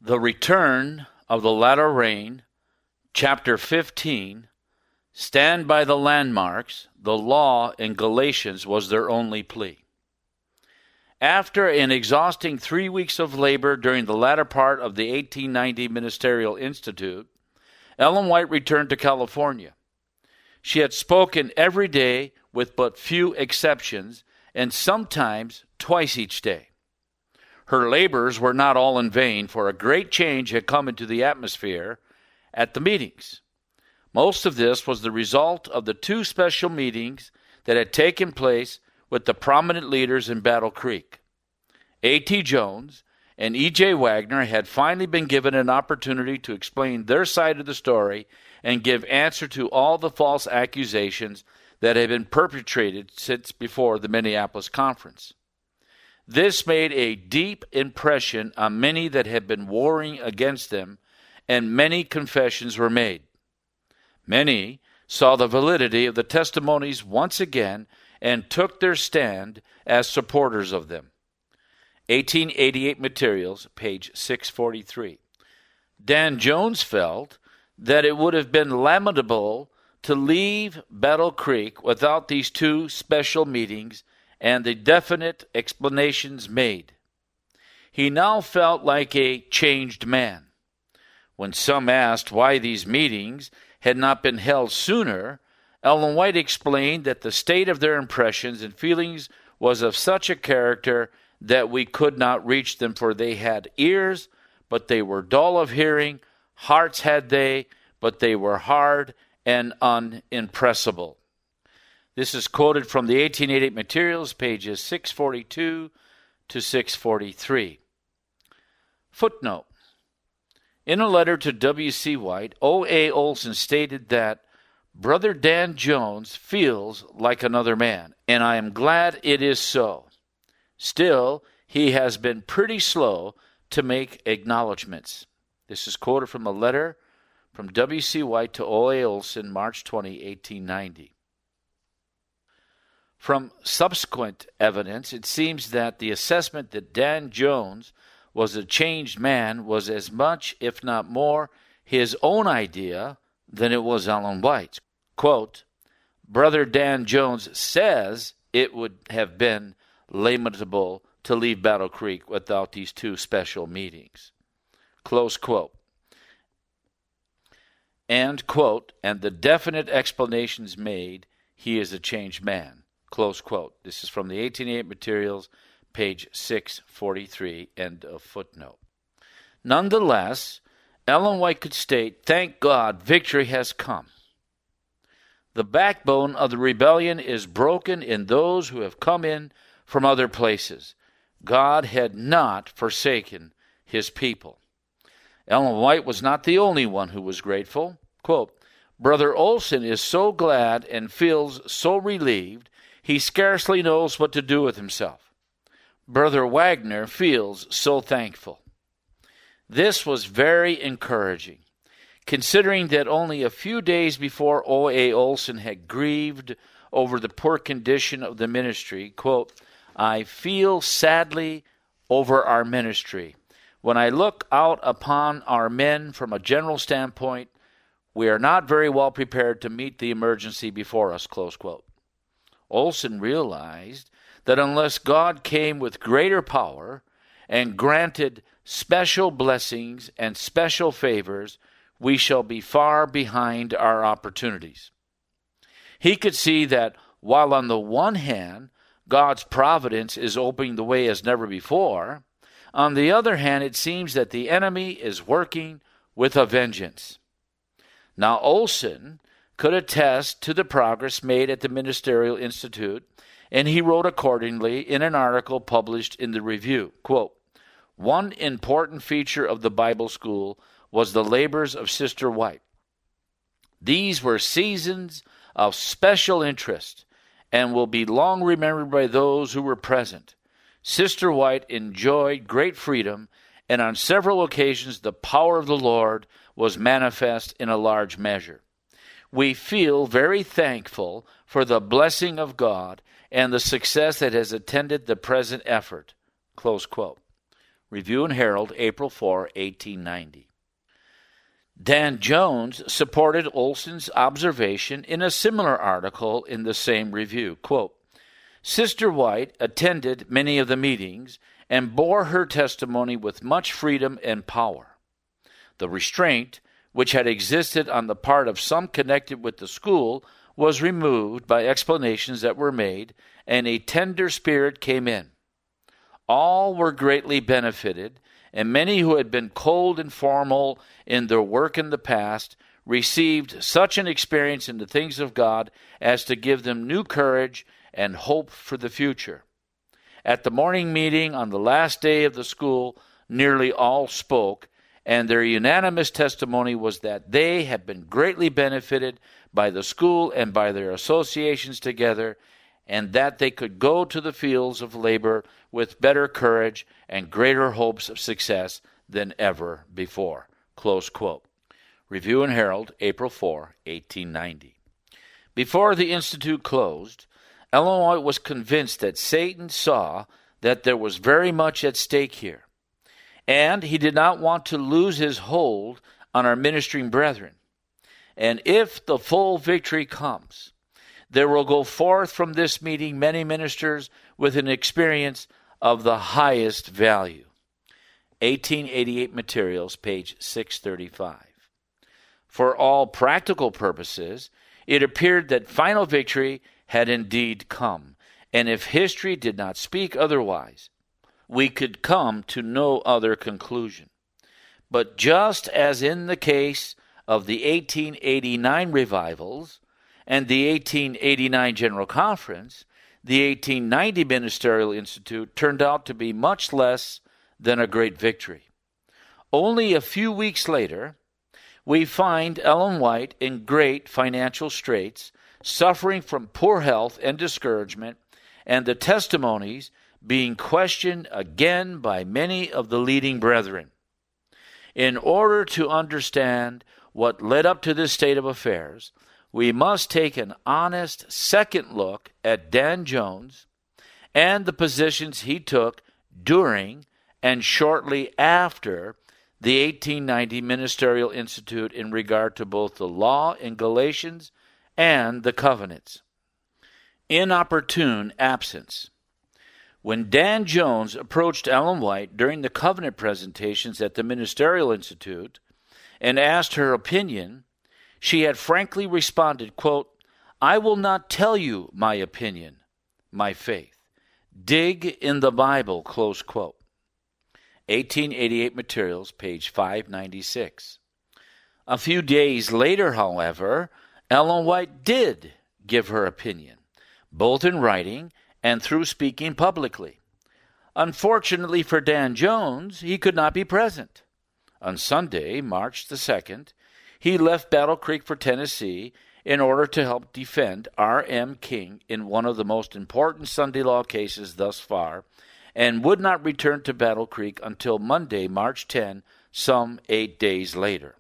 The return of the latter rain, chapter 15, stand by the landmarks, the law in Galatians was their only plea. After an exhausting 3 weeks of labor during the latter part of the 1890 Ministerial Institute, Ellen White returned to California. She had spoken every day with but few exceptions, and sometimes twice each day. Her labors were not all in vain, for a great change had come into the atmosphere at the meetings. Most of this was the result of the 2 special meetings that had taken place with the prominent leaders in Battle Creek. A.T. Jones and E.J. Wagner had finally been given an opportunity to explain their side of the story and give answer to all the false accusations that had been perpetrated since before the Minneapolis Conference. This made a deep impression on many that had been warring against them, and many confessions were made. Many saw the validity of the testimonies once again and took their stand as supporters of them. 1888 Materials, page 643. Dan Jones felt that it would have been lamentable to leave Battle Creek without these 2 special meetings and the definite explanations made. He now felt like a changed man. When some asked why these meetings had not been held sooner, Ellen White explained that the state of their impressions and feelings was of such a character that we could not reach them, for they had ears, but they were dull of hearing, hearts had they, but they were hard and unimpressible. This is quoted from the 1888 Materials, pages 642 to 643. Footnote. In a letter to W.C. White, O.A. Olson stated that Brother Dan Jones feels like another man, and I am glad it is so. Still, he has been pretty slow to make acknowledgments. This is quoted from a letter from W.C. White to O.A. Olson, March 20, 1890. From subsequent evidence, it seems that the assessment that Dan Jones was a changed man was as much, if not more, his own idea than it was Ellen White's. Quote, Brother Dan Jones says it would have been lamentable to leave Battle Creek without these 2 special meetings. Close quote. And, quote, and the definite explanations made, he is a changed man. Close quote. This is from the 1888 Materials, page 643, end of footnote. Nonetheless, Ellen White could state, thank God, victory has come. The backbone of the rebellion is broken in those who have come in from other places. God had not forsaken his people. Ellen White was not the only one who was grateful. Quote, Brother Olson is so glad and feels so relieved, he scarcely knows what to do with himself. Brother Wagner feels so thankful. This was very encouraging, considering that only a few days before O.A. Olson had grieved over the poor condition of the ministry. Quote, I feel sadly over our ministry. When I look out upon our men from a general standpoint, we are not very well prepared to meet the emergency before us, close quote. Olson realized that unless God came with greater power and granted special blessings and special favors, we shall be far behind our opportunities. He could see that while on the one hand, God's providence is opening the way as never before, on the other hand, it seems that the enemy is working with a vengeance. Now, Olson could attest to the progress made at the Ministerial Institute, and he wrote accordingly in an article published in the Review. Quote, one important feature of the Bible school was the labors of Sister White. These were seasons of special interest and will be long remembered by those who were present. Sister White enjoyed great freedom, and on several occasions the power of the Lord was manifest in a large measure. We feel very thankful for the blessing of God and the success that has attended the present effort. Close quote. Review and Herald, April 4, 1890. Dan Jones supported Olson's observation in a similar article in the same review. Quote, Sister White attended many of the meetings and bore her testimony with much freedom and power. The restraint, which had existed on the part of some connected with the school, was removed by explanations that were made, and a tender spirit came in. All were greatly benefited, and many who had been cold and formal in their work in the past received such an experience in the things of God as to give them new courage and hope for the future. At the morning meeting on the last day of the school, nearly all spoke, and their unanimous testimony was that they had been greatly benefited by the school and by their associations together, and that they could go to the fields of labor with better courage and greater hopes of success than ever before. Close quote. Review and Herald, April 4, 1890. Before the Institute closed, Ellen White was convinced that Satan saw that there was very much at stake here, and he did not want to lose his hold on our ministering brethren. And if the full victory comes, there will go forth from this meeting many ministers with an experience of the highest value. 1888 Materials, page 635. For all practical purposes, it appeared that final victory had indeed come, and if history did not speak otherwise, we could come to no other conclusion. But just as in the case of the 1889 revivals and the 1889 General Conference, the 1890 Ministerial Institute turned out to be much less than a great victory. Only a few weeks later, we find Ellen White in great financial straits, suffering from poor health and discouragement, and the testimonies being questioned again by many of the leading brethren. In order to understand what led up to this state of affairs, we must take an honest second look at Dan Jones and the positions he took during and shortly after the 1890 Ministerial Institute in regard to both the law in Galatians and the covenants. Inopportune absence. When Dan Jones approached Ellen White during the covenant presentations at the Ministerial Institute and asked her opinion, she had frankly responded, quote, I will not tell you my opinion, my faith. Dig in the Bible, close quote. 1888 Materials, page 596. A few days later, however, Ellen White did give her opinion, both in writing and through speaking publicly. Unfortunately for Dan Jones, he could not be present. On Sunday, March the 2nd, he left Battle Creek for Tennessee in order to help defend R.M. King in one of the most important Sunday law cases thus far, and would not return to Battle Creek until Monday, March 10, some 8 days later.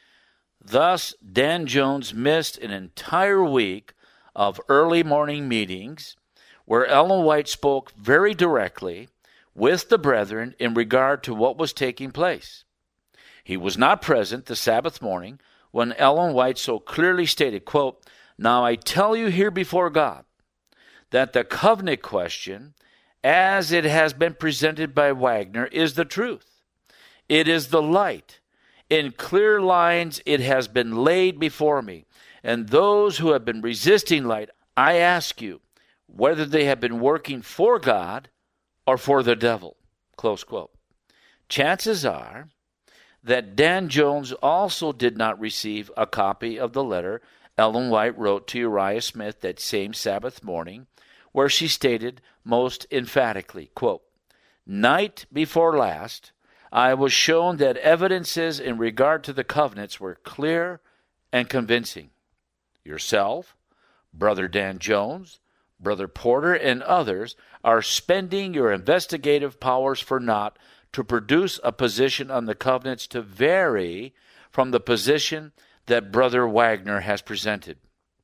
Thus, Dan Jones missed an entire week of early morning meetings where Ellen White spoke very directly with the brethren in regard to what was taking place. He was not present the Sabbath morning when Ellen White so clearly stated, quote, Now I tell you here before God that the covenant question, as it has been presented by Wagner, is the truth. It is the light. In clear lines it has been laid before me. And those who have been resisting light, I ask you whether they have been working for God or for the devil. Close quote. Chances are that Dan Jones also did not receive a copy of the letter Ellen White wrote to Uriah Smith that same Sabbath morning, where she stated most emphatically, quote, Night before last, I was shown that evidences in regard to the covenants were clear and convincing. Yourself, Brother Dan Jones, Brother Porter, and others are spending your investigative powers for naught to produce a position on the covenants to vary from the position that Brother Wagner has presented.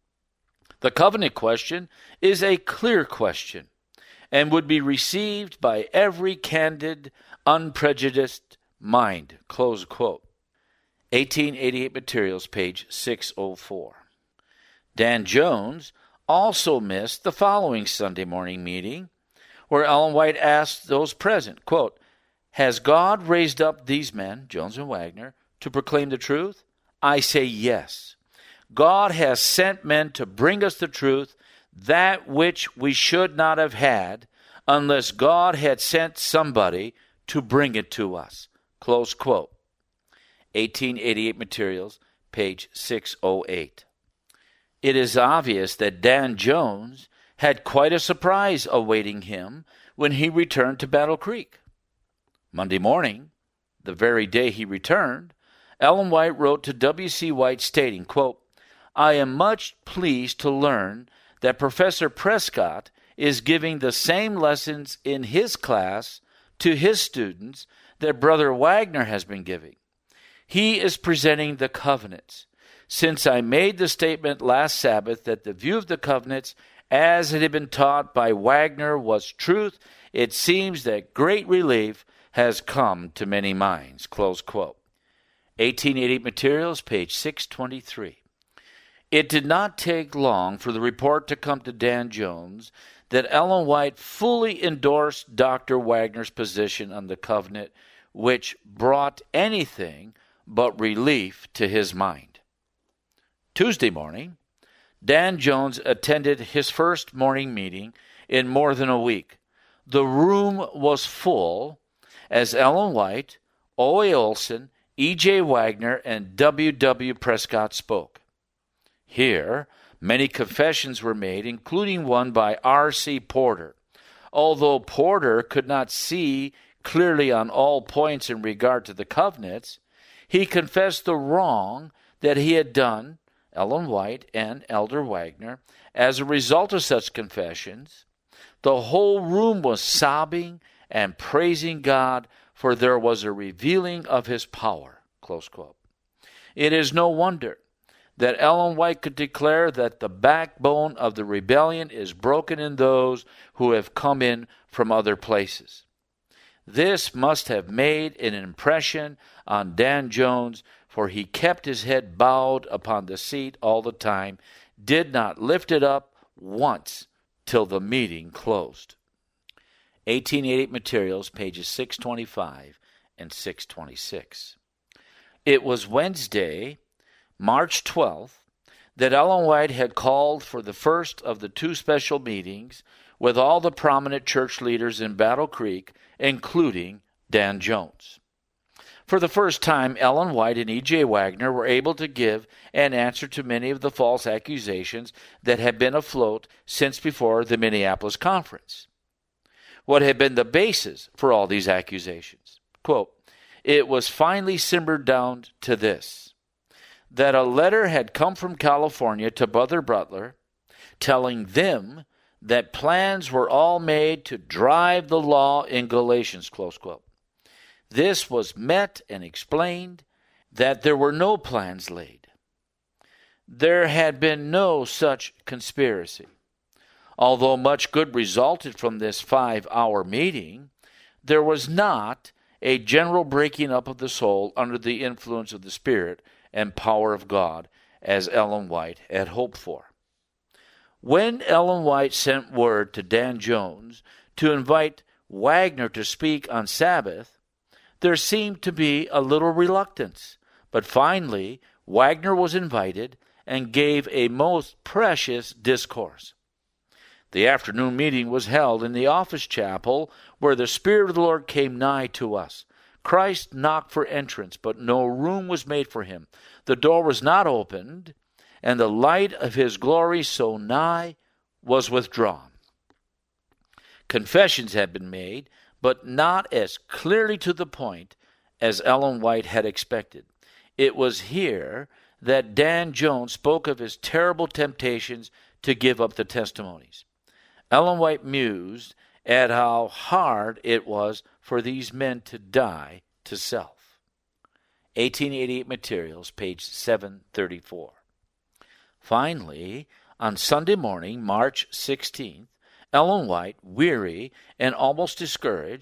The covenant question is a clear question and would be received by every candid unprejudiced mind, close quote. 1888 Materials, page 604. Dan Jones also missed the following Sunday morning meeting, where Ellen White asked those present, quote, "Has God raised up these men, Jones and Wagner, to proclaim the truth? I say yes. God has sent men to bring us the truth, that which we should not have had, unless God had sent somebody to bring it to us." Close quote. 1888 Materials, page 608. It is obvious that Dan Jones had quite a surprise awaiting him when he returned to Battle Creek. Monday morning, the very day he returned, Ellen White wrote to W.C. White stating, quote, "I am much pleased to learn that Professor Prescott is giving the same lessons in his class to his students that Brother Wagner has been giving. He is presenting the covenants. Since I made the statement last Sabbath that the view of the covenants as it had been taught by Wagner was truth, it seems that great relief has come to many minds." Close quote. 1888 Materials, page 623. It did not take long for the report to come to Dan Jones that Ellen White fully endorsed Dr. Wagner's position on the covenant, which brought anything but relief to his mind. Tuesday morning, Dan Jones attended his first morning meeting in more than a week. The room was full as Ellen White, O.A. Olson, E.J. Wagner, and W.W. Prescott spoke. Here, many confessions were made, including one by R.C. Porter. Although Porter could not see clearly on all points in regard to the covenants, he confessed the wrong that he had done, Ellen White and Elder Wagner. As a result of such confessions, the whole room was sobbing and praising God, for there was a revealing of his power. Close quote. It is no wonder that Ellen White could declare that the backbone of the rebellion is broken in those who have come in from other places. This must have made an impression on Dan Jones, for he kept his head bowed upon the seat all the time, did not lift it up once till the meeting closed. 1888 Materials, pages 625 and 626. It was Wednesday, March 12th, that Ellen White had called for the first of the two special meetings with all the prominent church leaders in Battle Creek, including Dan Jones. For the first time, Ellen White and E.J. Wagner were able to give an answer to many of the false accusations that had been afloat since before the Minneapolis Conference. What had been the basis for all these accusations? Quote, "It was finally simmered down to this, that a letter had come from California to Brother Butler telling them that plans were all made to drive the law in Galatians," close quote. This was met and explained that there were no plans laid. There had been no such conspiracy. Although much good resulted from this 5-hour meeting, there was not a general breaking up of the soul under the influence of the Spirit and power of God, as Ellen White had hoped for. When Ellen White sent word to Dan Jones to invite Wagner to speak on Sabbath, there seemed to be a little reluctance, but finally Wagner was invited and gave a most precious discourse. The afternoon meeting was held in the office chapel where the Spirit of the Lord came nigh to us. Christ knocked for entrance, but no room was made for him. The door was not opened, and the light of his glory so nigh was withdrawn. Confessions had been made, but not as clearly to the point as Ellen White had expected. It was here that Dan Jones spoke of his terrible temptations to give up the testimonies. Ellen White mused at how hard it was for these men to die to self. 1888 Materials, page 734. Finally, on Sunday morning, March 16th, Ellen White, weary and almost discouraged,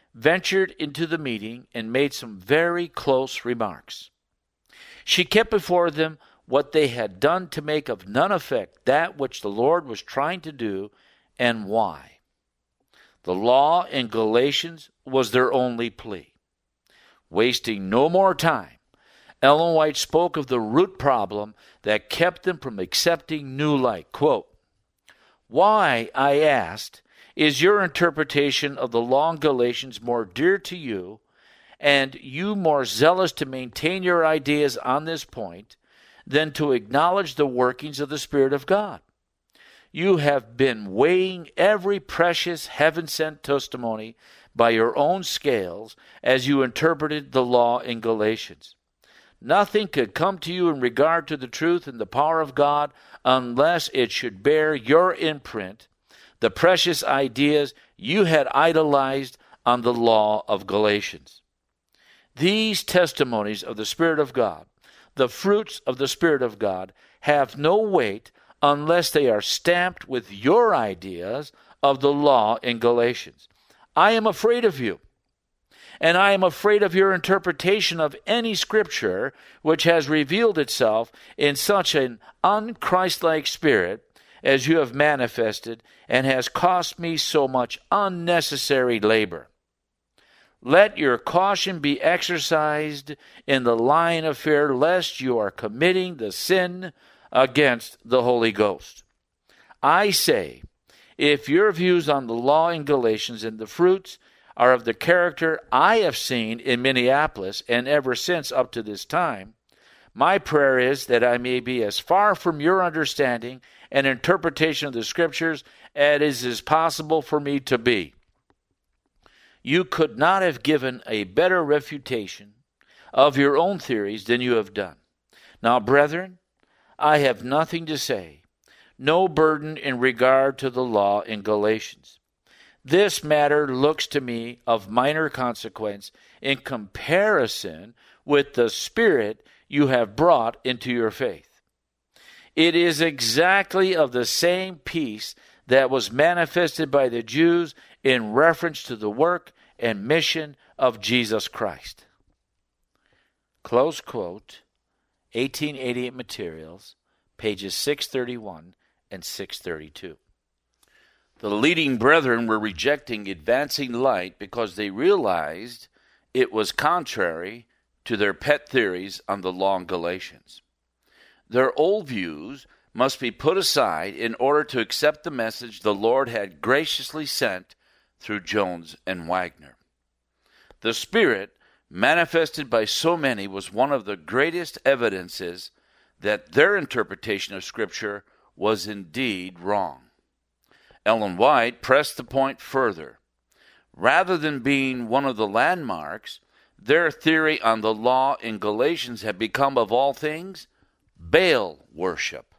ventured into the meeting and made some very close remarks. She kept before them what they had done to make of none effect that which the Lord was trying to do, and why. The law in Galatians was their only plea. Wasting no more time, Ellen White spoke of the root problem that kept them from accepting new light. Quote, "Why, I asked, is your interpretation of the law in Galatians more dear to you, and you more zealous to maintain your ideas on this point than to acknowledge the workings of the Spirit of God? You have been weighing every precious heaven-sent testimony by your own scales as you interpreted the law in Galatians. Nothing could come to you in regard to the truth and the power of God unless it should bear your imprint, the precious ideas you had idolized on the law of Galatians. These testimonies of the Spirit of God, the fruits of the Spirit of God, have no weight unless they are stamped with your ideas of the law in Galatians. I am afraid of you, and I am afraid of your interpretation of any scripture which has revealed itself in such an unchristlike spirit as you have manifested, and has cost me so much unnecessary labor. Let your caution be exercised in the line of fear, lest you are committing the sin against the Holy Ghost. I say, if your views on the law in Galatians and the fruits are of the character I have seen in Minneapolis and ever since up to this time, my prayer is that I may be as far from your understanding and interpretation of the Scriptures as is possible for me to be. You could not have given a better refutation of your own theories than you have done. Now, brethren, I have nothing to say, no burden in regard to the law in Galatians. This matter looks to me of minor consequence in comparison with the Spirit you have brought into your faith. It is exactly of the same piece that was manifested by the Jews in reference to the work and mission of Jesus Christ." Close quote, 1888 Materials, pages 631 and 632. The leading brethren were rejecting advancing light because they realized it was contrary to their pet theories on the law in Galatians. Their old views must be put aside in order to accept the message the Lord had graciously sent through Jones and Wagner. The Spirit, manifested by so many, was one of the greatest evidences that their interpretation of Scripture was indeed wrong. Ellen White pressed the point further. Rather than being one of the landmarks, their theory on the law in Galatians had become, of all things, Baal worship.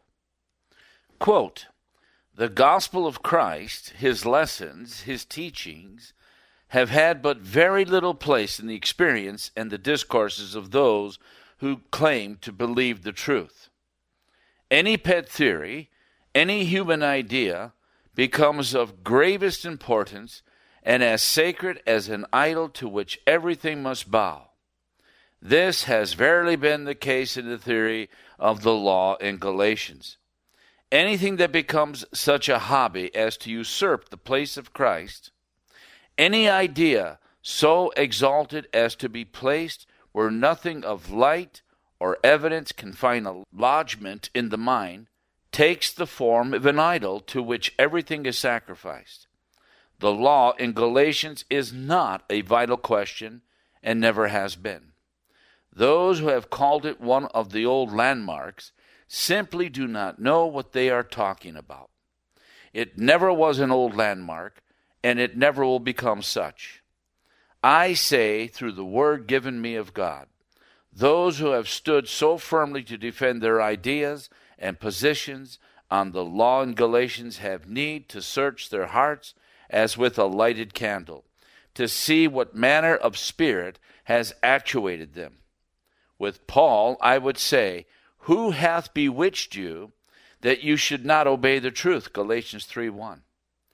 Quote, "The gospel of Christ, his lessons, his teachings, have had but very little place in the experience and the discourses of those who claim to believe the truth. Any pet theory, any human idea, becomes of gravest importance and as sacred as an idol to which everything must bow. This has verily been the case in the theory of the law in Galatians. Anything that becomes such a hobby as to usurp the place of Christ, any idea so exalted as to be placed where nothing of light or evidence can find a lodgment in the mind, takes the form of an idol to which everything is sacrificed. The law in Galatians is not a vital question and never has been. Those who have called it one of the old landmarks simply do not know what they are talking about. It never was an old landmark, and it never will become such. I say, through the word given me of God, those who have stood so firmly to defend their ideas and positions on the law in Galatians have need to search their hearts as with a lighted candle, to see what manner of spirit has actuated them. With Paul, I would say, who hath bewitched you that you should not obey the truth? Galatians 3:1.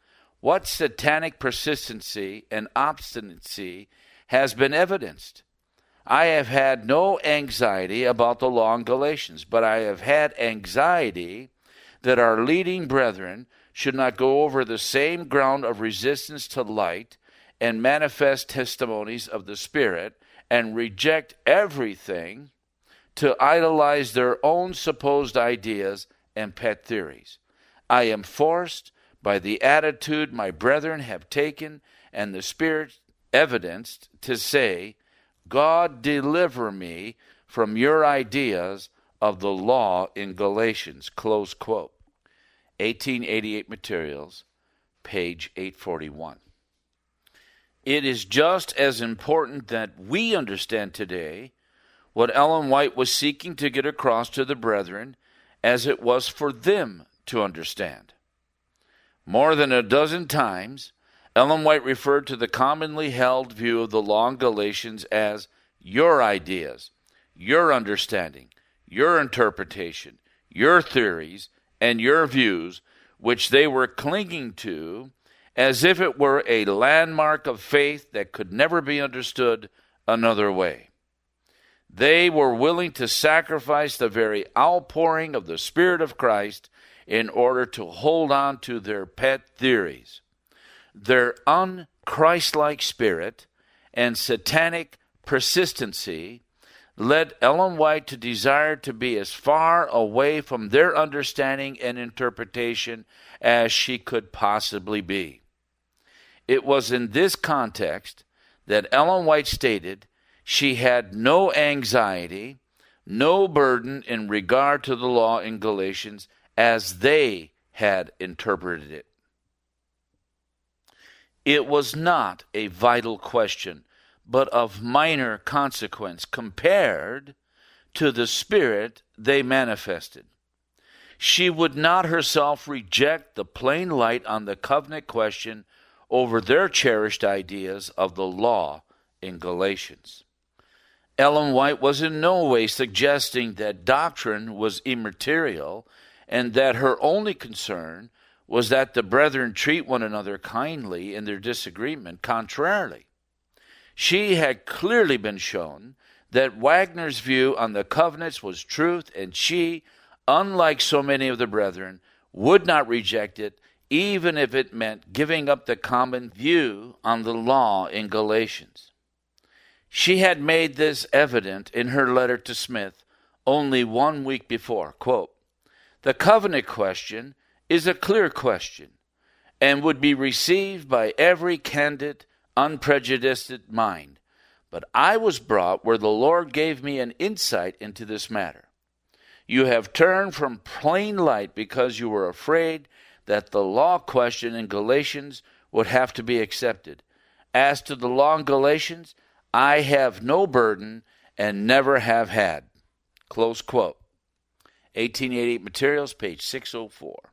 what satanic persistency and obstinacy has been evidenced? I have had no anxiety about the law in Galatians, but I have had anxiety that our leading brethren should not go over the same ground of resistance to light and manifest testimonies of the Spirit and reject everything to idolize their own supposed ideas and pet theories. I am forced by the attitude my brethren have taken and the Spirit evidenced to say, God deliver me from your ideas of the law in Galatians, close quote. 1888 Materials, page 841. It is just as important that we understand today what Ellen White was seeking to get across to the brethren as it was for them to understand. More than a dozen times, Ellen White referred to the commonly held view of the law in Galatians as your ideas, your understanding, your interpretation, your theories, and your views, which they were clinging to as if it were a landmark of faith that could never be understood another way. They were willing to sacrifice the very outpouring of the Spirit of Christ in order to hold on to their pet theories. Their un-Christ-like spirit and satanic persistency led Ellen White to desire to be as far away from their understanding and interpretation as she could possibly be. It was in this context that Ellen White stated she had no anxiety, no burden in regard to the law in Galatians as they had interpreted it. It was not a vital question, but of minor consequence compared to the spirit they manifested. She would not herself reject the plain light on the covenant question over their cherished ideas of the law in Galatians. Ellen White was in no way suggesting that doctrine was immaterial and that her only concern was that the brethren treat one another kindly in their disagreement. Contrarily, she had clearly been shown that Wagner's view on the covenants was truth, and she, unlike so many of the brethren, would not reject it, even if it meant giving up the common view on the law in Galatians. She had made this evident in her letter to Smith only 1 week before. Quote, "The covenant question is a clear question and would be received by every candid, unprejudiced mind. But I was brought where the Lord gave me an insight into this matter. You have turned from plain light because you were afraid that the law question in Galatians would have to be accepted. As to the law in Galatians, I have no burden and never have had." Close quote. 1888 Materials, page 604.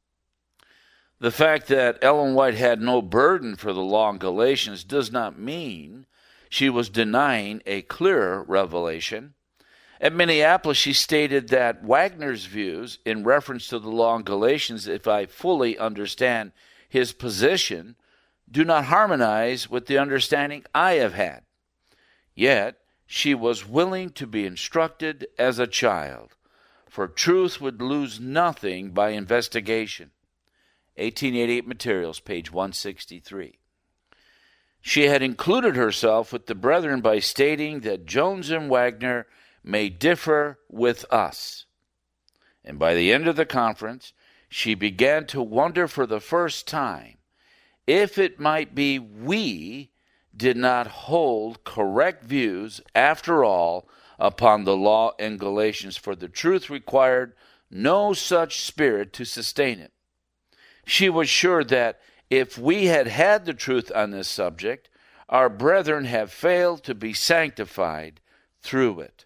The fact that Ellen White had no burden for the law in Galatians does not mean she was denying a clearer revelation. At Minneapolis, she stated that Wagner's views in reference to the law in Galatians, if I fully understand his position, do not harmonize with the understanding I have had. Yet, she was willing to be instructed as a child, for truth would lose nothing by investigation. 1888 Materials, page 163. She had included herself with the brethren by stating that Jones and Wagner may differ with us. And by the end of the conference, she began to wonder for the first time if it might be we did not hold correct views after all upon the law in Galatians, for the truth required no such spirit to sustain it. She was sure that if we had had the truth on this subject, our brethren have failed to be sanctified through it.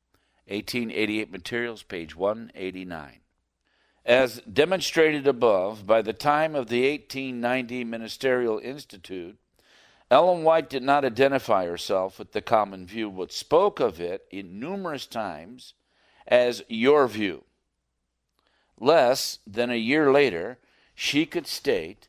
1888 Materials, page 189. As demonstrated above, by the time of the 1890 Ministerial Institute, Ellen White did not identify herself with the common view, but spoke of it in numerous times as your view. Less than a year later, she could state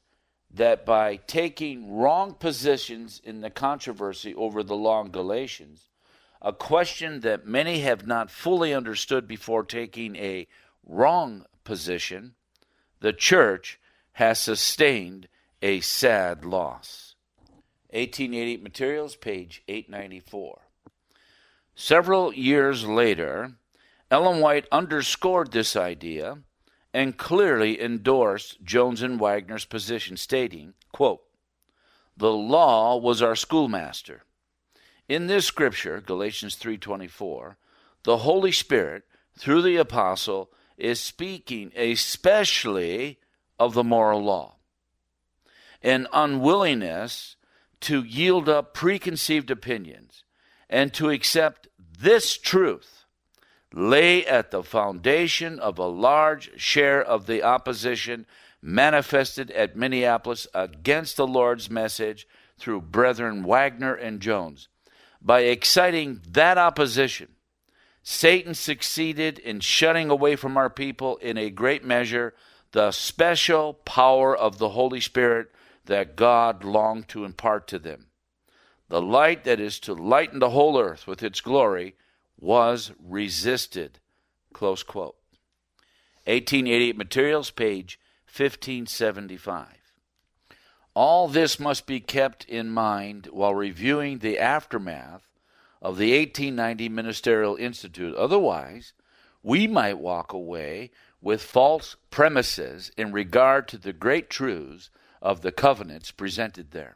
that by taking wrong positions in the controversy over the law in Galatians, a question that many have not fully understood before taking a wrong position, the church has sustained a sad loss. 1888 Materials, page 894. Several years later, Ellen White underscored this idea and clearly endorsed Jones and Wagner's position, stating, quote, "The law was our schoolmaster. In this scripture, Galatians 3:24, the Holy Spirit, through the apostle, is speaking especially of the moral law. An unwillingness to yield up preconceived opinions and to accept this truth lay at the foundation of a large share of the opposition manifested at Minneapolis against the Lord's message through Brethren Wagner and Jones. By exciting that opposition, Satan succeeded in shutting away from our people in a great measure the special power of the Holy Spirit that God longed to impart to them. The light that is to lighten the whole earth with its glory was resisted." Close quote. 1888 Materials, page 1575. All this must be kept in mind while reviewing the aftermath of the 1890 Ministerial Institute. Otherwise, we might walk away with false premises in regard to the great truths of the covenants presented there.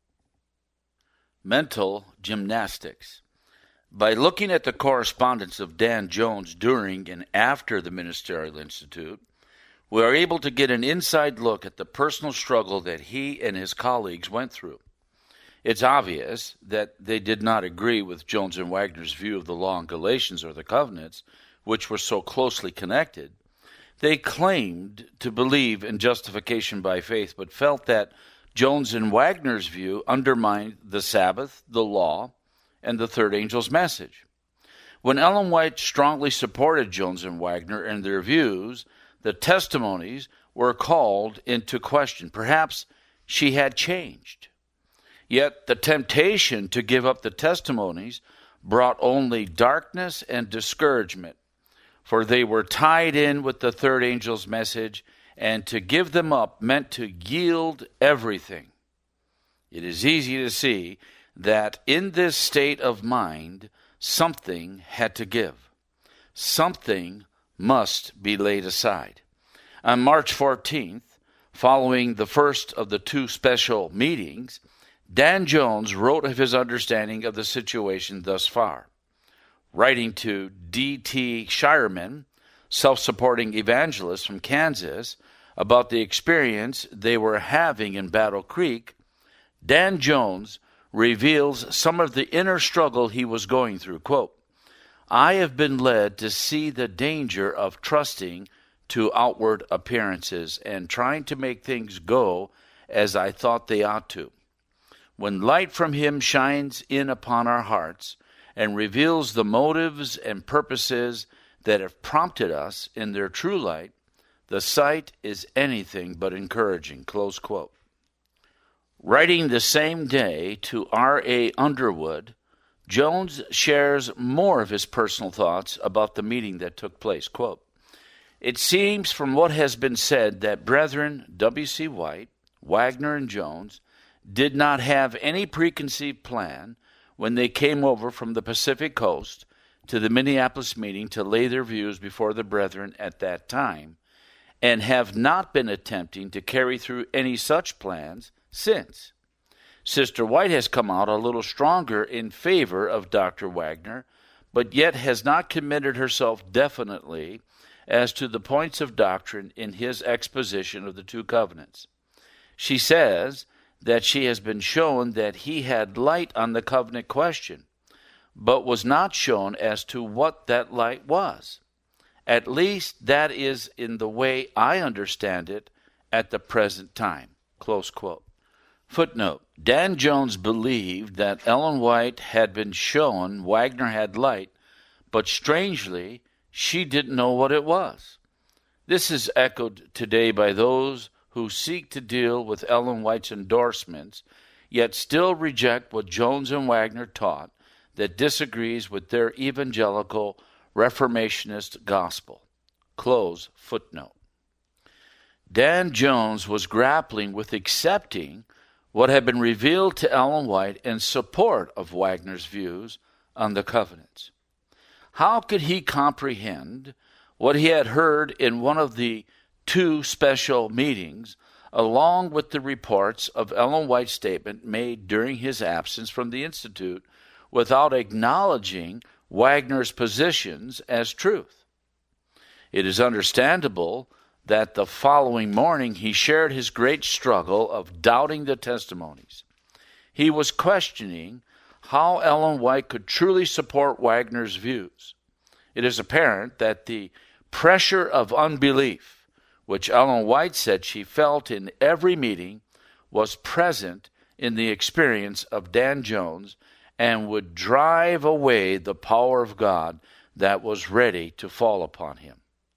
Mental gymnastics. By looking at the correspondence of Dan Jones during and after the Ministerial Institute, we are able to get an inside look at the personal struggle that he and his colleagues went through. It's obvious that they did not agree with Jones and Wagner's view of the law in Galatians or the covenants, which were so closely connected. They claimed to believe in justification by faith, but felt that Jones and Wagner's view undermined the Sabbath, the law, and the third angel's message. When Ellen White strongly supported Jones and Wagner and their views, the testimonies were called into question. Perhaps she had changed. Yet the temptation to give up the testimonies brought only darkness and discouragement, for they were tied in with the third angel's message, and to give them up meant to yield everything. It is easy to see that in this state of mind, something had to give. Something must be laid aside. On March 14th, following the first of the two special meetings, Dan Jones wrote of his understanding of the situation thus far. Writing to D.T. Shireman, self-supporting evangelist from Kansas, about the experience they were having in Battle Creek, Dan Jones reveals some of the inner struggle he was going through. Quote, "I have been led to see the danger of trusting to outward appearances and trying to make things go as I thought they ought to. When light from him shines in upon our hearts and reveals the motives and purposes that have prompted us in their true light, the sight is anything but encouraging." Close quote. Writing the same day to R.A. Underwood, Jones shares more of his personal thoughts about the meeting that took place. Quote, "It seems from what has been said that Brethren W.C. White, Wagner, and Jones did not have any preconceived plan when they came over from the Pacific Coast to the Minneapolis meeting to lay their views before the brethren at that time, and have not been attempting to carry through any such plans since. Sister White has come out a little stronger in favor of Dr. Wagner, but yet has not committed herself definitely as to the points of doctrine in his exposition of the two covenants. She says that she has been shown that he had light on the covenant question, but was not shown as to what that light was. At least that is in the way I understand it at the present time." Close quote. Footnote, Dan Jones believed that Ellen White had been shown Wagner had light, but strangely, she didn't know what it was. This is echoed today by those who seek to deal with Ellen White's endorsements, yet still reject what Jones and Wagner taught that disagrees with their evangelical Reformationist gospel. Close footnote. Dan Jones was grappling with accepting what had been revealed to Ellen White in support of Wagner's views on the covenants. How could he comprehend what he had heard in one of the two special meetings, along with the reports of Ellen White's statement made during his absence from the Institute, without acknowledging Wagner's positions as truth? It is understandable that the following morning he shared his great struggle of doubting the testimonies. He was questioning how Ellen White could truly support Wagner's views. It is apparent that the pressure of unbelief, which Ellen White said she felt in every meeting, was present in the experience of Dan Jones and would drive away the power of God that was ready to fall upon him.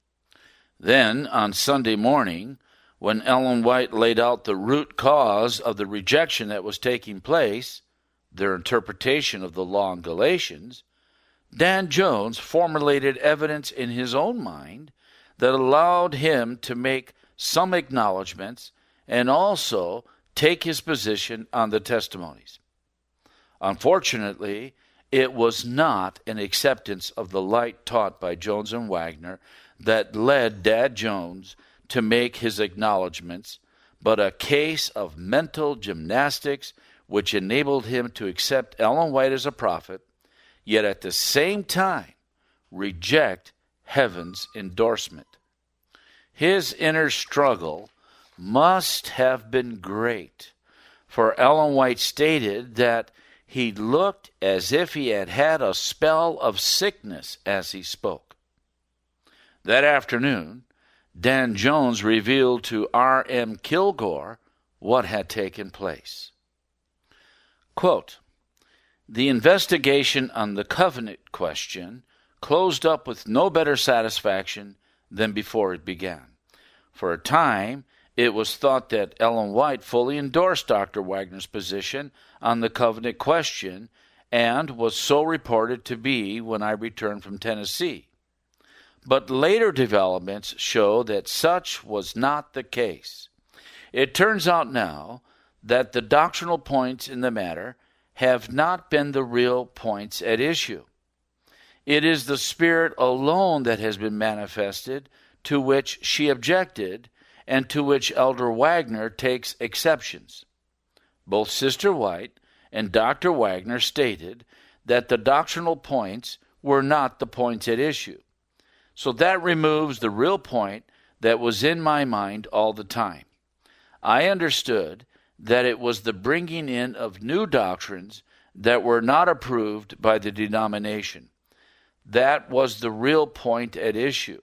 Then, on Sunday morning, when Ellen White laid out the root cause of the rejection that was taking place, their interpretation of the law in Galatians, Dan Jones formulated evidence in his own mind that allowed him to make some acknowledgments and also take his position on the testimonies. Unfortunately, it was not an acceptance of the light taught by Jones and Wagner that led Dan Jones to make his acknowledgments, but a case of mental gymnastics which enabled him to accept Ellen White as a prophet, yet at the same time reject heaven's endorsement. His inner struggle must have been great, for Ellen White stated that he looked as if he had had a spell of sickness as he spoke. That afternoon, Dan Jones revealed to R.M. Kilgore what had taken place. Quote, "The investigation on the covenant question closed up with no better satisfaction than before it began. For a time, it was thought that Ellen White fully endorsed Dr. Wagner's position on the covenant question, and was so reported to be when I returned from Tennessee. But later developments show that such was not the case. It turns out now that the doctrinal points in the matter have not been the real points at issue. It is the Spirit alone that has been manifested, to which she objected, and to which Elder Wagner takes exceptions. Both Sister White and Dr. Wagner stated that the doctrinal points were not the points at issue. So that removes the real point that was in my mind all the time. I understood that it was the bringing in of new doctrines that were not approved by the denomination. That was the real point at issue.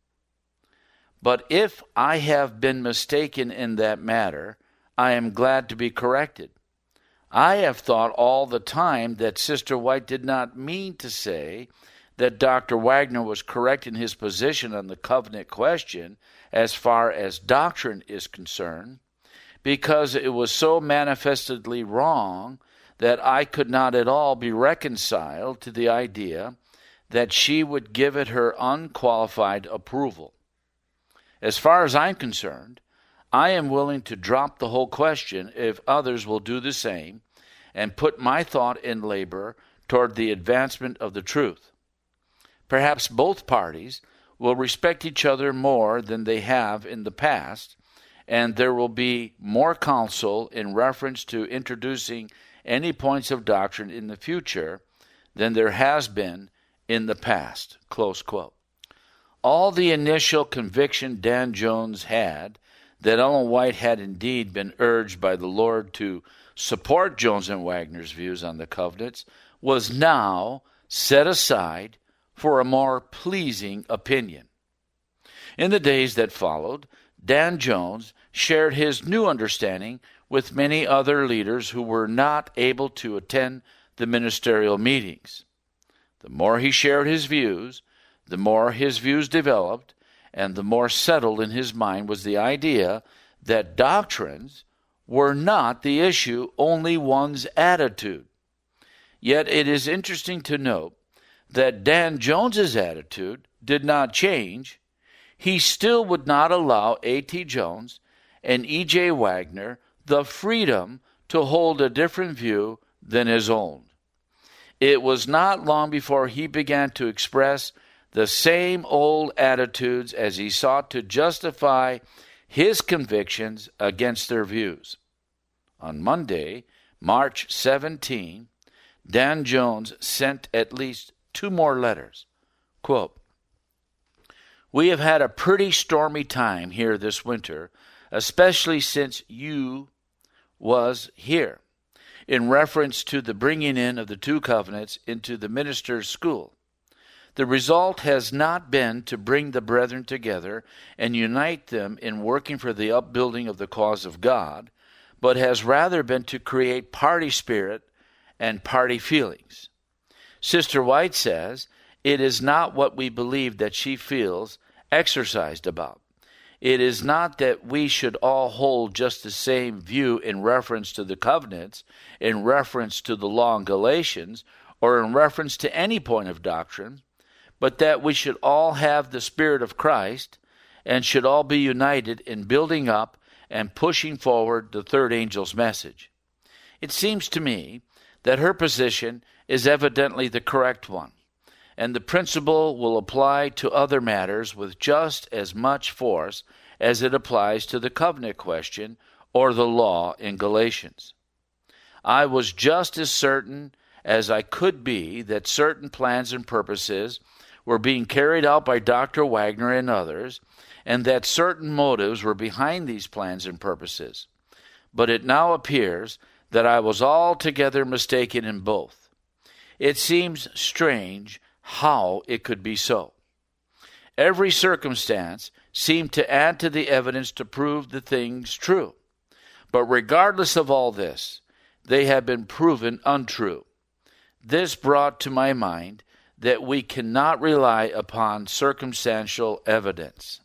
But if I have been mistaken in that matter, I am glad to be corrected. I have thought all the time that Sister White did not mean to say that Dr. Wagner was correct in his position on the covenant question as far as doctrine is concerned, because it was so manifestly wrong that I could not at all be reconciled to the idea that she would give it her unqualified approval. As far as I'm concerned, I am willing to drop the whole question if others will do the same and put my thought and labor toward the advancement of the truth. Perhaps both parties will respect each other more than they have in the past, and there will be more counsel in reference to introducing any points of doctrine in the future than there has been in the past." Close quote. All the initial conviction Dan Jones had that Ellen White had indeed been urged by the Lord to support Jones and Wagner's views on the covenants was now set aside for a more pleasing opinion. In the days that followed, Dan Jones shared his new understanding with many other leaders who were not able to attend the ministerial meetings. The more he shared his views, the more his views developed, and the more settled in his mind was the idea that doctrines were not the issue, only one's attitude. Yet it is interesting to note that Dan Jones's attitude did not change. He still would not allow A.T. Jones and E.J. Wagner the freedom to hold a different view than his own. It was not long before he began to express the same old attitudes as he sought to justify his convictions against their views. On Monday, March 17, Dan Jones sent at least 2 more letters. Quote, "We have had a pretty stormy time here this winter, especially since you was here, in reference to the bringing in of the 2 covenants into the minister's school. The result has not been to bring the brethren together and unite them in working for the upbuilding of the cause of God, but has rather been to create party spirit and party feelings. Sister White says it is not what we believe that she feels exercised about. It is not that we should all hold just the same view in reference to the covenants, in reference to the law in Galatians, or in reference to any point of doctrine, but that we should all have the Spirit of Christ and should all be united in building up and pushing forward the third angel's message. It seems to me that her position is evidently the correct one, and the principle will apply to other matters with just as much force as it applies to the covenant question or the law in Galatians. I was just as certain as I could be that certain plans and purposes were being carried out by Dr. Wagner and others, and that certain motives were behind these plans and purposes. But it now appears that I was altogether mistaken in both. It seems strange how it could be so. Every circumstance seemed to add to the evidence to prove the things true. But regardless of all this, they have been proven untrue. This brought to my mind that we cannot rely upon circumstantial evidence.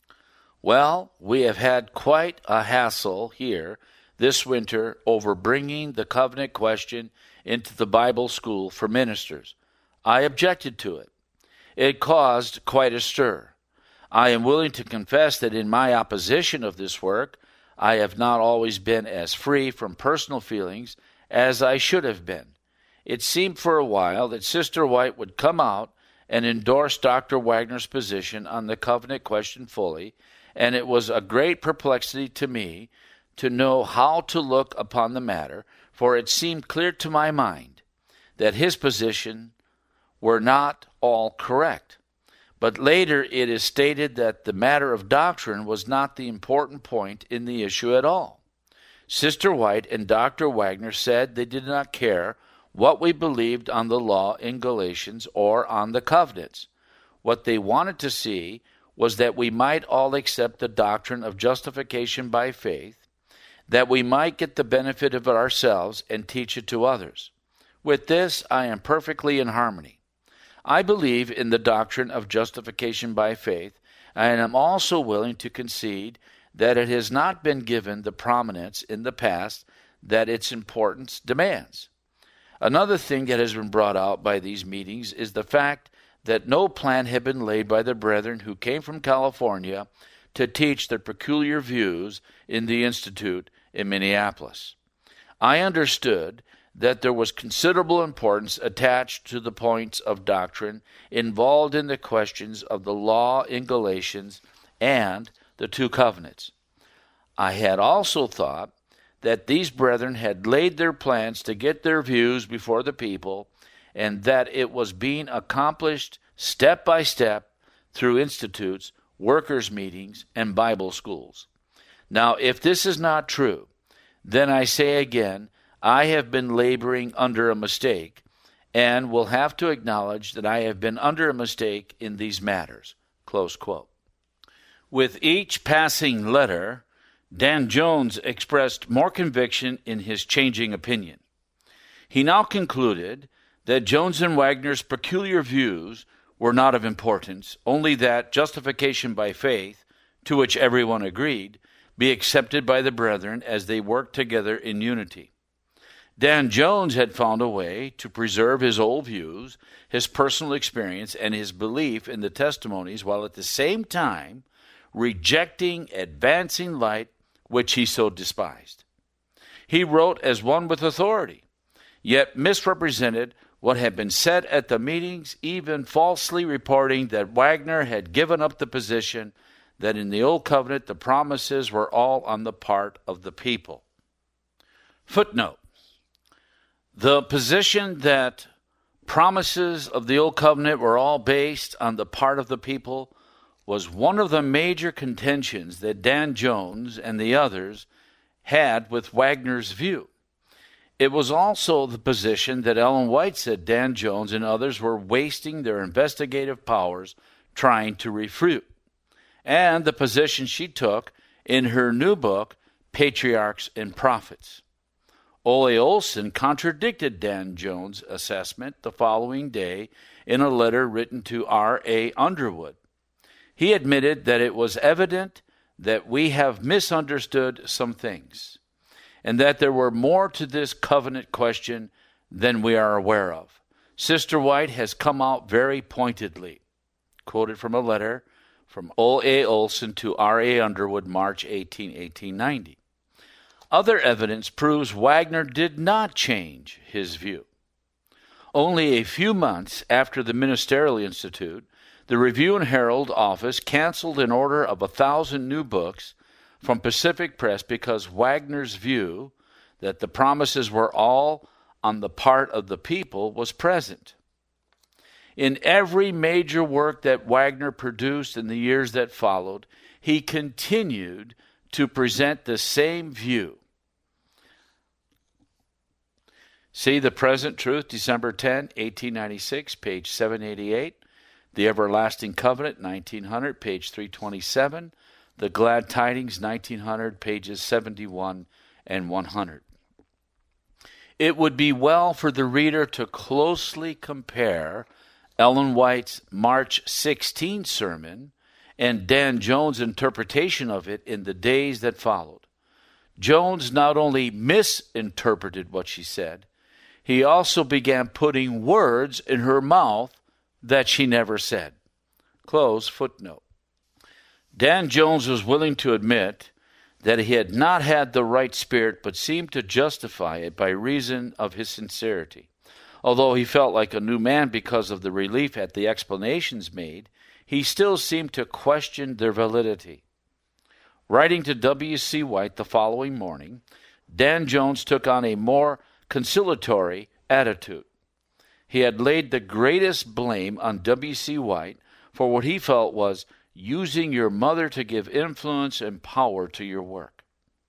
Well, we have had quite a hassle here this winter over bringing the covenant question into the Bible school for ministers. I objected to it. It caused quite a stir. I am willing to confess that in my opposition of this work, I have not always been as free from personal feelings as I should have been. It seemed for a while that Sister White would come out and endorse Dr. Wagner's position on the covenant question fully, and it was a great perplexity to me to know how to look upon the matter, for it seemed clear to my mind that his position were not all correct. But later it is stated that the matter of doctrine was not the important point in the issue at all. Sister White and Dr. Wagner said they did not care what we believed on the law in Galatians or on the covenants. What they wanted to see was that we might all accept the doctrine of justification by faith, that we might get the benefit of it ourselves and teach it to others. With this, I am perfectly in harmony. I believe in the doctrine of justification by faith, and am also willing to concede that it has not been given the prominence in the past that its importance demands. Another thing that has been brought out by these meetings is the fact that no plan had been laid by the brethren who came from California to teach their peculiar views in the Institute in Minneapolis. I understood that there was considerable importance attached to the points of doctrine involved in the questions of the law in Galatians and the 2 covenants. I had also thought that these brethren had laid their plans to get their views before the people, and that it was being accomplished step by step through institutes, workers' meetings, and Bible schools. Now, if this is not true, then I say again, I have been laboring under a mistake, and will have to acknowledge that I have been under a mistake in these matters." Close quote. With each passing letter, Dan Jones expressed more conviction in his changing opinion. He now concluded that Jones and Wagner's peculiar views were not of importance, only that justification by faith, to which everyone agreed, be accepted by the brethren as they worked together in unity. Dan Jones had found a way to preserve his old views, his personal experience, and his belief in the testimonies, while at the same time rejecting advancing light, which he so despised. He wrote as one with authority, yet misrepresented what had been said at the meetings, even falsely reporting that Wagner had given up the position that in the Old Covenant the promises were all on the part of the people. Footnote: the position that promises of the Old Covenant were all based on the part of the people was one of the major contentions that Dan Jones and the others had with Wagner's view. It was also the position that Ellen White said Dan Jones and others were wasting their investigative powers trying to refute, and the position she took in her new book, Patriarchs and Prophets. Ole Olson contradicted Dan Jones' assessment the following day in a letter written to R.A. Underwood. He admitted that it was evident that we have misunderstood some things, and that there were more to this covenant question than we are aware of. Sister White has come out very pointedly. Quoted from a letter from O.A. Olson to R.A. Underwood, March 18, 1890. Other evidence proves Wagner did not change his view. Only a few months after the Ministerial Institute, the Review and Herald office canceled an order of 1,000 new books from Pacific Press because Wagner's view that the promises were all on the part of the people was present. In every major work that Wagner produced in the years that followed, he continued to present the same view. See The Present Truth, December 10, 1896, page 788. The Everlasting Covenant, 1900, page 327. The Glad Tidings, 1900, pages 71 and 100. It would be well for the reader to closely compare Ellen White's March 16 sermon and Dan Jones' interpretation of it in the days that followed. Jones not only misinterpreted what she said, he also began putting words in her mouth that she never said. Close footnote. Dan Jones was willing to admit that he had not had the right spirit, but seemed to justify it by reason of his sincerity. Although he felt like a new man because of the relief at the explanations made, he still seemed to question their validity. Writing to W.C. White the following morning, Dan Jones took on a more conciliatory attitude. He had laid the greatest blame on W.C. White for what he felt was using your mother to give influence and power to your work.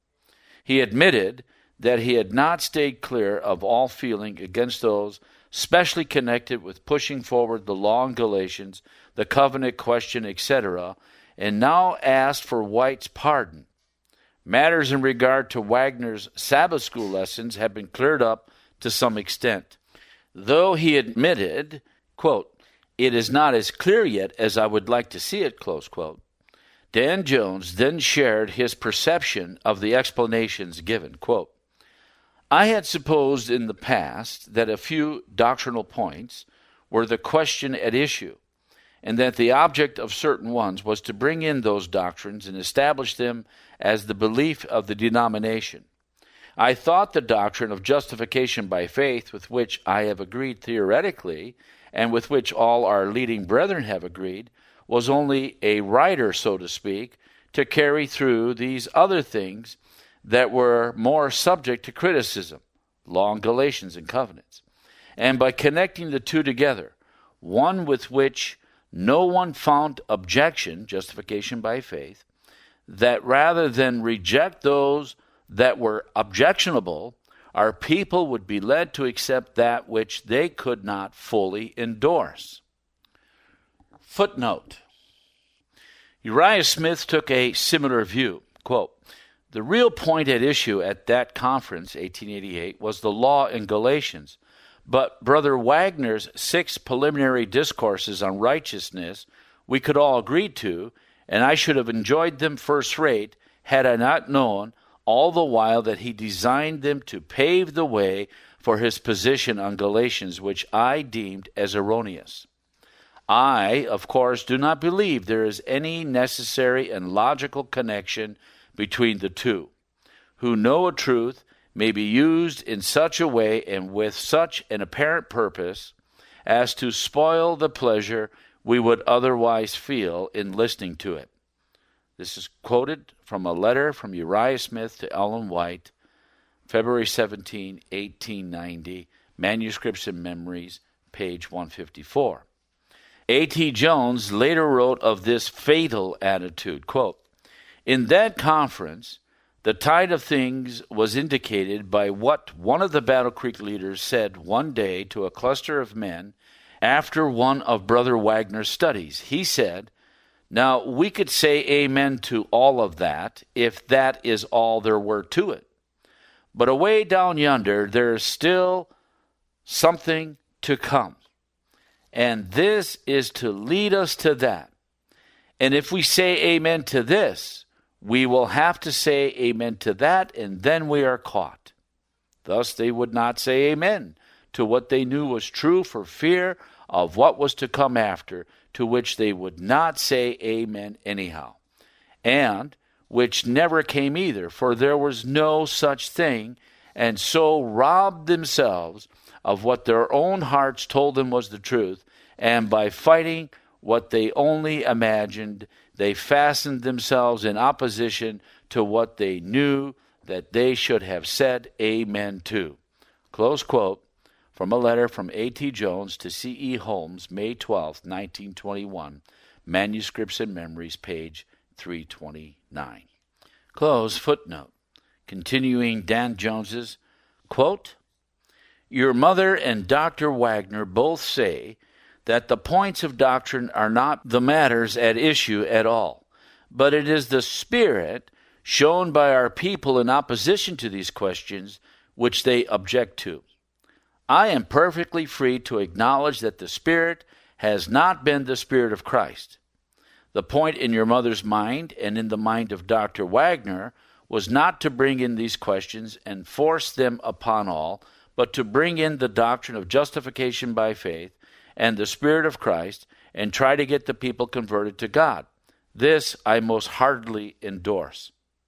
He admitted that he had not stayed clear of all feeling against those specially connected with pushing forward the law in Galatians, the covenant question, etc., and now asked for White's pardon. Matters in regard to Wagner's Sabbath school lessons had been cleared up to some extent. Though he admitted, quote, "It is not as clear yet as I would like to see it," close quote, Dan Jones then shared his perception of the explanations given. Quote, "I had supposed in the past that a few doctrinal points were the question at issue, and that the object of certain ones was to bring in those doctrines and establish them as the belief of the denomination. I thought the doctrine of justification by faith, with which I have agreed theoretically, and with which all our leading brethren have agreed, was only a rider, so to speak, to carry through these other things that were more subject to criticism, law and Galatians and covenants. And by connecting the two together, one with which no one found objection, justification by faith, that rather than reject those that were objectionable, our people would be led to accept that which they could not fully endorse." Footnote. Uriah Smith took a similar view. Quote, "The real point at issue at that conference, 1888, was the law in Galatians, but Brother Wagner's 6 preliminary discourses on righteousness we could all agree to, and I should have enjoyed them first rate had I not known all the while that he designed them to pave the way for his position on Galatians, which I deemed as erroneous. I, of course, do not believe there is any necessary and logical connection between the two. Who know a truth may be used in such a way and with such an apparent purpose as to spoil the pleasure we would otherwise feel in listening to it. This is quoted from a letter from Uriah Smith to Ellen White, February 17, 1890, Manuscripts and Memories, page 154. A.T. Jones later wrote of this fatal attitude, quote, "In that conference, the tide of things was indicated by what one of the Battle Creek leaders said one day to a cluster of men after one of Brother Wagner's studies. He said, 'Now, we could say amen to all of that if that is all there were to it. But away down yonder, there is still something to come. And this is to lead us to that. And if we say amen to this, we will have to say amen to that, and then we are caught.' Thus they would not say amen to what they knew was true for fear of what was to come after, to which they would not say amen anyhow, and which never came either, for there was no such thing, and so robbed themselves of what their own hearts told them was the truth, and by fighting what they only imagined, they fastened themselves in opposition to what they knew that they should have said amen to." Close quote from a letter from A.T. Jones to C.E. Holmes, May 12, 1921, Manuscripts and Memories, page 329. Close footnote. Continuing Dan Jones's, quote, "Your mother and Dr. Wagner both say that the points of doctrine are not the matters at issue at all, but it is the spirit shown by our people in opposition to these questions which they object to. I am perfectly free to acknowledge that the spirit has not been the spirit of Christ. The point in your mother's mind and in the mind of Dr. Wagner was not to bring in these questions and force them upon all, but to bring in the doctrine of justification by faith and the Spirit of Christ and try to get the people converted to God. This I most heartily endorse."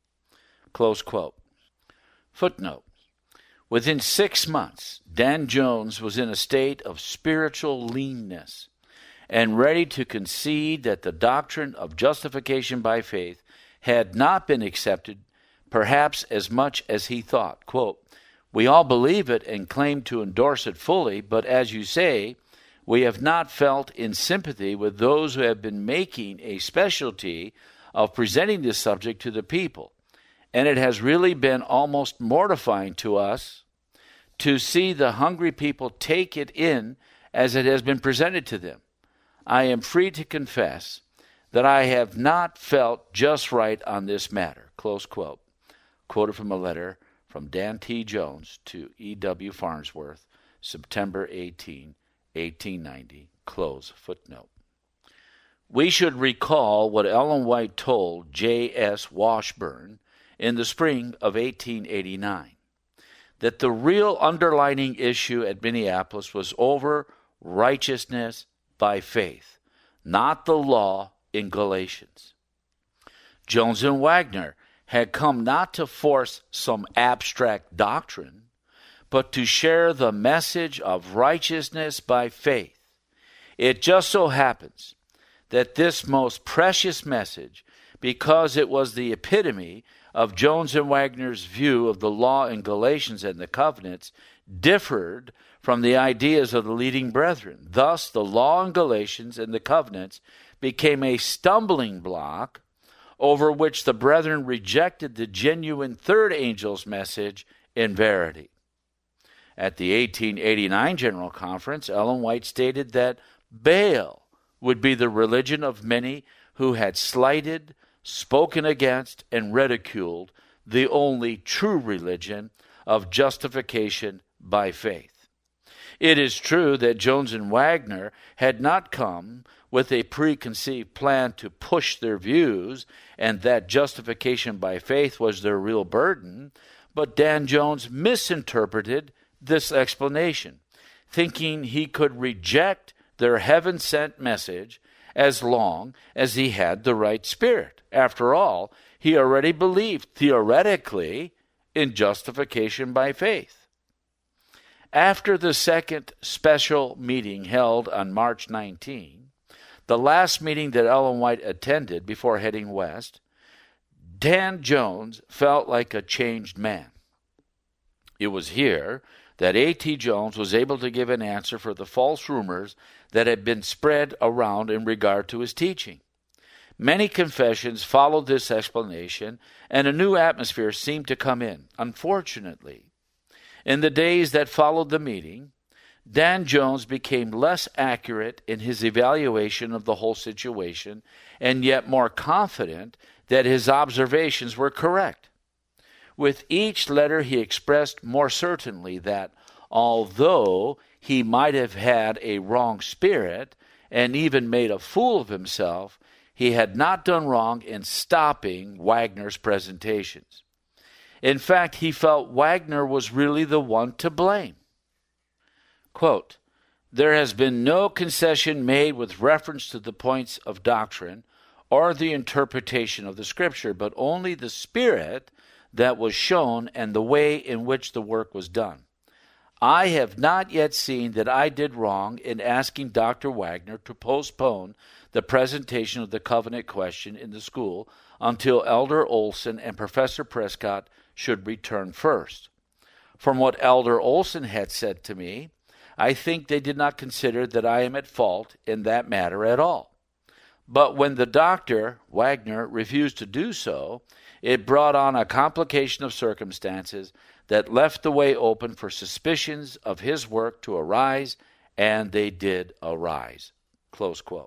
Close quote. Footnote. Within 6 months, Dan Jones was in a state of spiritual leanness and ready to concede that the doctrine of justification by faith had not been accepted perhaps as much as he thought. Quote, "We all believe it and claim to endorse it fully, but as you say, we have not felt in sympathy with those who have been making a specialty of presenting this subject to the people, and it has really been almost mortifying to us to see the hungry people take it in as it has been presented to them. I am free to confess that I have not felt just right on this matter." Close quote. Quoted from a letter from Dan T. Jones to E.W. Farnsworth, September 18, 1890. Close footnote. We should recall what Ellen White told J.S. Washburn in the spring of 1889, that the real underlining issue at Minneapolis was over righteousness by faith, not the law in Galatians. Jones and Wagner had come not to force some abstract doctrine, but to share the message of righteousness by faith. It just so happens that this most precious message, because it was the epitome of Jones and Wagner's view of the law in Galatians and the covenants, differed from the ideas of the leading brethren. Thus, the law in Galatians and the covenants became a stumbling block over which the brethren rejected the genuine third angel's message in verity. At the 1889 General Conference, Ellen White stated that Baal would be the religion of many who had slighted, spoken against, and ridiculed the only true religion of justification by faith. It is true that Jones and Wagner had not come with a preconceived plan to push their views and that justification by faith was their real burden, but Dan Jones misinterpreted this explanation, thinking he could reject their heaven-sent message as long as he had the right spirit. After all, he already believed theoretically in justification by faith. After the second special meeting held on March 19, the last meeting that Ellen White attended before heading west, Dan Jones felt like a changed man. It was here that A.T. Jones was able to give an answer for the false rumors that had been spread around in regard to his teaching. Many confessions followed this explanation, and a new atmosphere seemed to come in. Unfortunately, in the days that followed the meeting, Dan Jones became less accurate in his evaluation of the whole situation, and yet more confident that his observations were correct. With each letter he expressed more certainly that, although he might have had a wrong spirit and even made a fool of himself, he had not done wrong in stopping Wagner's presentations. In fact, he felt Wagner was really the one to blame. Quote, "There has been no concession made with reference to the points of doctrine or the interpretation of the Scripture, but only the spirit that was shown and the way in which the work was done. I have not yet seen that I did wrong in asking Dr. Wagner to postpone the presentation of the covenant question in the school until Elder Olson and Professor Prescott should return first. From what Elder Olson had said to me, I think they did not consider that I am at fault in that matter at all. But when the doctor, Wagner, refused to do so, it brought on a complication of circumstances that left the way open for suspicions of his work to arise, and they did arise." Close quote.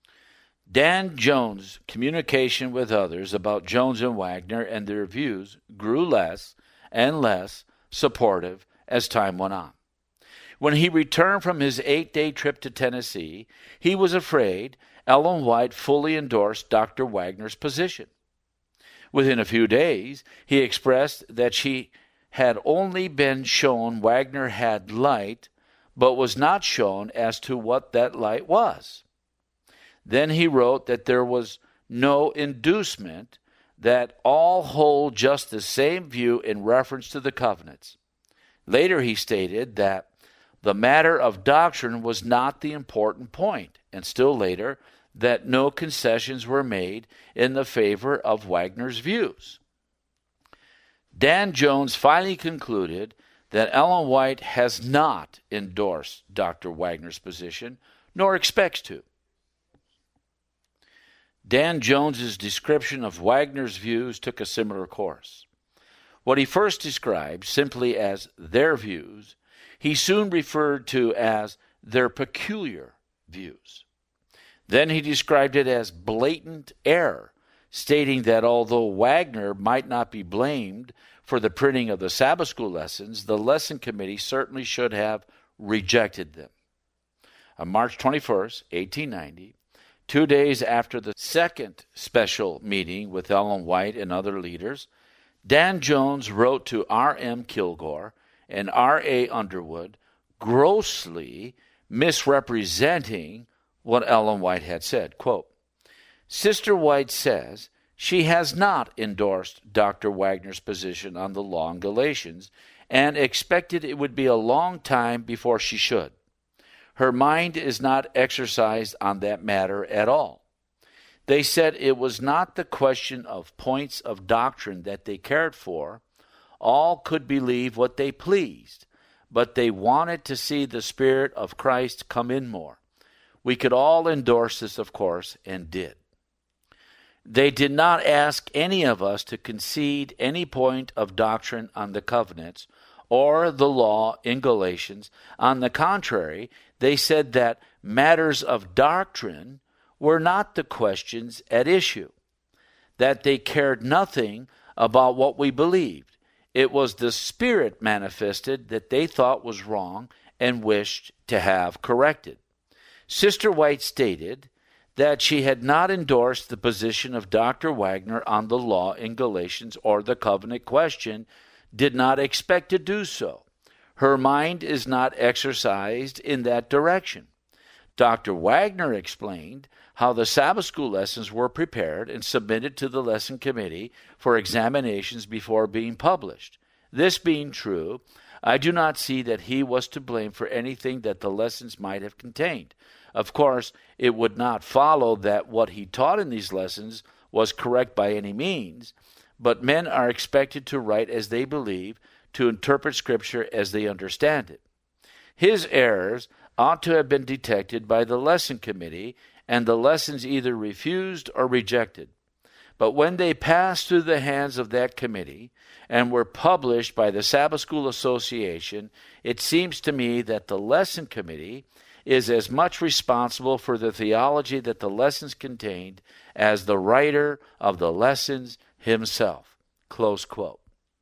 Dan Jones' communication with others about Jones and Wagner and their views grew less and less supportive as time went on. When he returned from his 8-day trip to Tennessee, he was afraid Ellen White fully endorsed Dr. Wagner's position. Within a few days, he expressed that she had only been shown Wagner had light, but was not shown as to what that light was. Then he wrote that there was no inducement, that all hold just the same view in reference to the covenants. Later he stated that the matter of doctrine was not the important point, and still later, that no concessions were made in the favor of Wagner's views. Dan Jones finally concluded that Ellen White has not endorsed Dr. Wagner's position, nor expects to. Dan Jones's description of Wagner's views took a similar course. What he first described simply as their views, he soon referred to as their peculiar views. Then he described it as blatant error, stating that although Wagner might not be blamed for the printing of the Sabbath school lessons, the lesson committee certainly should have rejected them. On March 21st, 1890, 2 days after the second special meeting with Ellen White and other leaders, Dan Jones wrote to R.M. Kilgore and R.A. Underwood, grossly misrepresenting what Ellen White had said. Quote, "Sister White says she has not endorsed Dr. Wagner's position on the law in Galatians and expected it would be a long time before she should. Her mind is not exercised on that matter at all. They said it was not the question of points of doctrine that they cared for. All could believe what they pleased, but they wanted to see the Spirit of Christ come in more. We could all endorse this, of course, and did. They did not ask any of us to concede any point of doctrine on the covenants or the law in Galatians. On the contrary, they said that matters of doctrine were not the questions at issue, that they cared nothing about what we believed. It was the Spirit manifested that they thought was wrong and wished to have corrected. Sister White stated that she had not endorsed the position of Dr. Wagner on the law in Galatians or the covenant question, did not expect to do so. Her mind is not exercised in that direction. Dr. Wagner explained how the Sabbath school lessons were prepared and submitted to the lesson committee for examinations before being published. This being true, I do not see that he was to blame for anything that the lessons might have contained. Of course, it would not follow that what he taught in these lessons was correct by any means, but men are expected to write as they believe, to interpret Scripture as they understand it. His errors ought to have been detected by the lesson committee, and the lessons either refused or rejected. But when they passed through the hands of that committee and were published by the Sabbath School Association, it seems to me that the lesson committee is as much responsible for the theology that the lessons contained as the writer of the lessons himself. Close quote.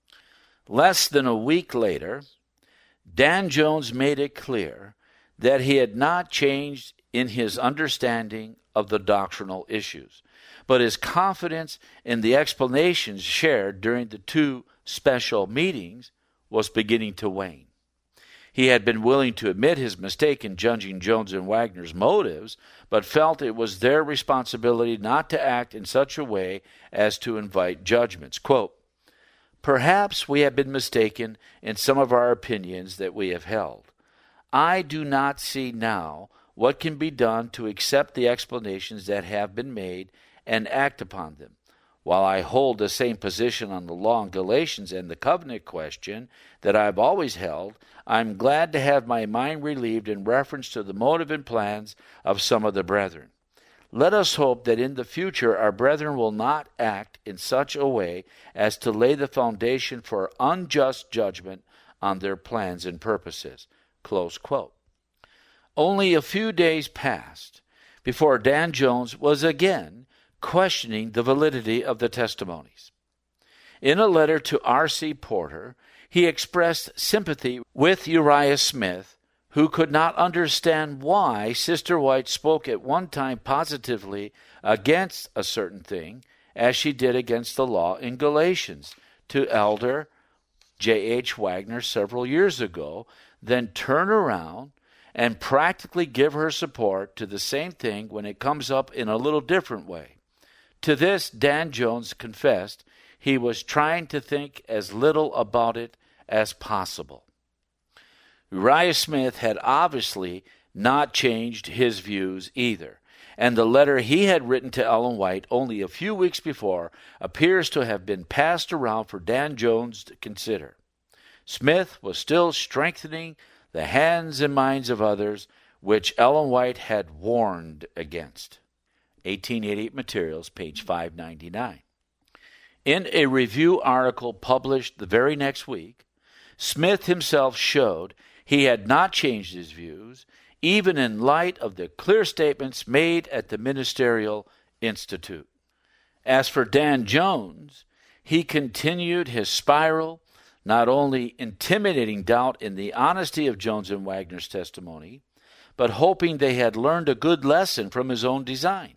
Less than a week later, Dan Jones made it clear that he had not changed in his understanding of the doctrinal issues, but his confidence in the explanations shared during the two special meetings was beginning to wane. He had been willing to admit his mistake in judging Jones and Wagner's motives, but felt it was their responsibility not to act in such a way as to invite judgments. Quote, "Perhaps we have been mistaken in some of our opinions that we have held. I do not see now what can be done to accept the explanations that have been made and act upon them. While I hold the same position on the law in Galatians and the covenant question that I have always held, I am glad to have my mind relieved in reference to the motive and plans of some of the brethren. Let us hope that in the future our brethren will not act in such a way as to lay the foundation for unjust judgment on their plans and purposes." Close quote. Only a few days passed before Dan Jones was again questioning the validity of the testimonies. In a letter to R.C. Porter, he expressed sympathy with Uriah Smith, who could not understand why Sister White spoke at one time positively against a certain thing, as she did against the law in Galatians, to Elder J.H. Wagner several years ago, then turn around and practically give her support to the same thing when it comes up in a little different way. To this, Dan Jones confessed he was trying to think as little about it as possible. Uriah Smith had obviously not changed his views either, and the letter he had written to Ellen White only a few weeks before appears to have been passed around for Dan Jones to consider. Smith was still strengthening the hands and minds of others, which Ellen White had warned against. 1888 Materials, page 599. In a review article published the very next week, Smith himself showed he had not changed his views, even in light of the clear statements made at the Ministerial Institute. As for Dan Jones, he continued his spiral, not only intimidating doubt in the honesty of Jones and Wagner's testimony, but hoping they had learned a good lesson from his own design.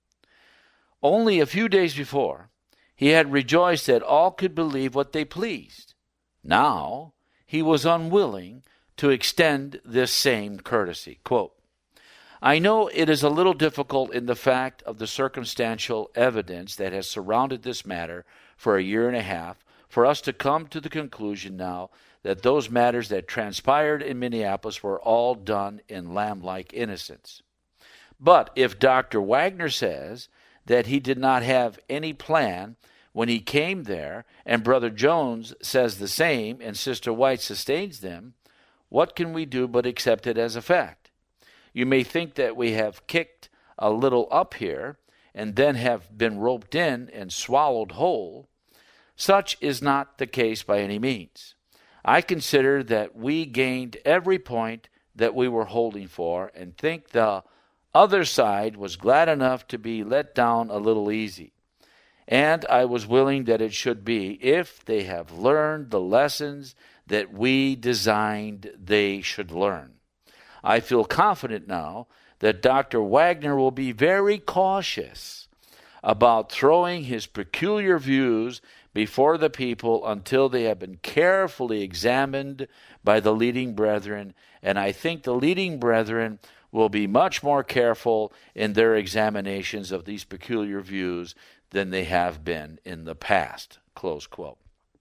Only a few days before, he had rejoiced that all could believe what they pleased. Now, he was unwilling to extend this same courtesy. Quote, "I know it is a little difficult in the fact of the circumstantial evidence that has surrounded this matter for a year and a half for us to come to the conclusion now that those matters that transpired in Minneapolis were all done in lamb-like innocence. But if Dr. Wagner says that he did not have any plan when he came there, and Brother Jones says the same, and Sister White sustains them, what can we do but accept it as a fact? You may think that we have kicked a little up here, and then have been roped in and swallowed whole. Such is not the case by any means. I consider that we gained every point that we were holding for, and think the other side was glad enough to be let down a little easy. And I was willing that it should be, if they have learned the lessons that we designed they should learn. I feel confident now that Dr. Wagner will be very cautious about throwing his peculiar views before the people until they have been carefully examined by the leading brethren, and I think the leading brethren will be much more careful in their examinations of these peculiar views than they have been in the past. Close quote.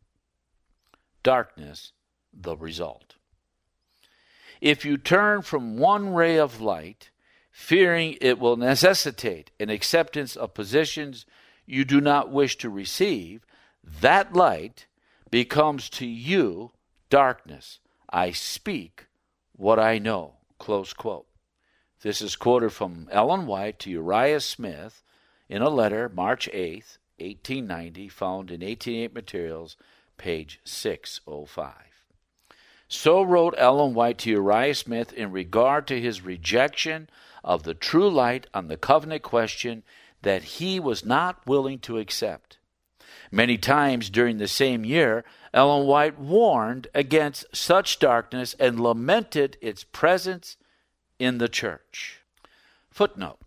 Darkness, the result. If you turn from one ray of light, fearing it will necessitate an acceptance of positions you do not wish to receive, that light becomes to you darkness. I speak what I know. Close quote. This is quoted from Ellen White to Uriah Smith in a letter, March 8th, 1890, found in 1888 Materials, page 605. So wrote Ellen White to Uriah Smith in regard to his rejection of the true light on the covenant question that he was not willing to accept. Many times during the same year, Ellen White warned against such darkness and lamented its presence in the church. Footnote.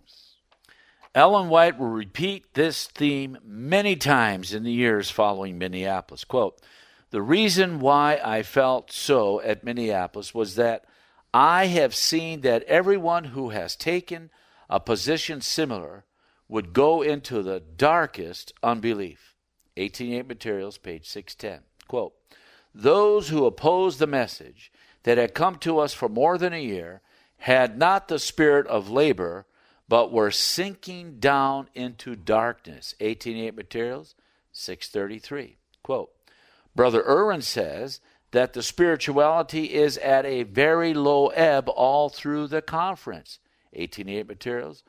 Ellen White will repeat this theme many times in the years following Minneapolis. Quote, "The reason why I felt so at Minneapolis was that I have seen that everyone who has taken a position similar would go into the darkest unbelief." 1888 Materials, page 610. Quote, "Those who opposed the message that had come to us for more than a year had not the spirit of labor, but were sinking down into darkness." 1888 Materials, 633. Quote, "Brother Irwin says that the spirituality is at a very low ebb all through the conference." 1888 Materials,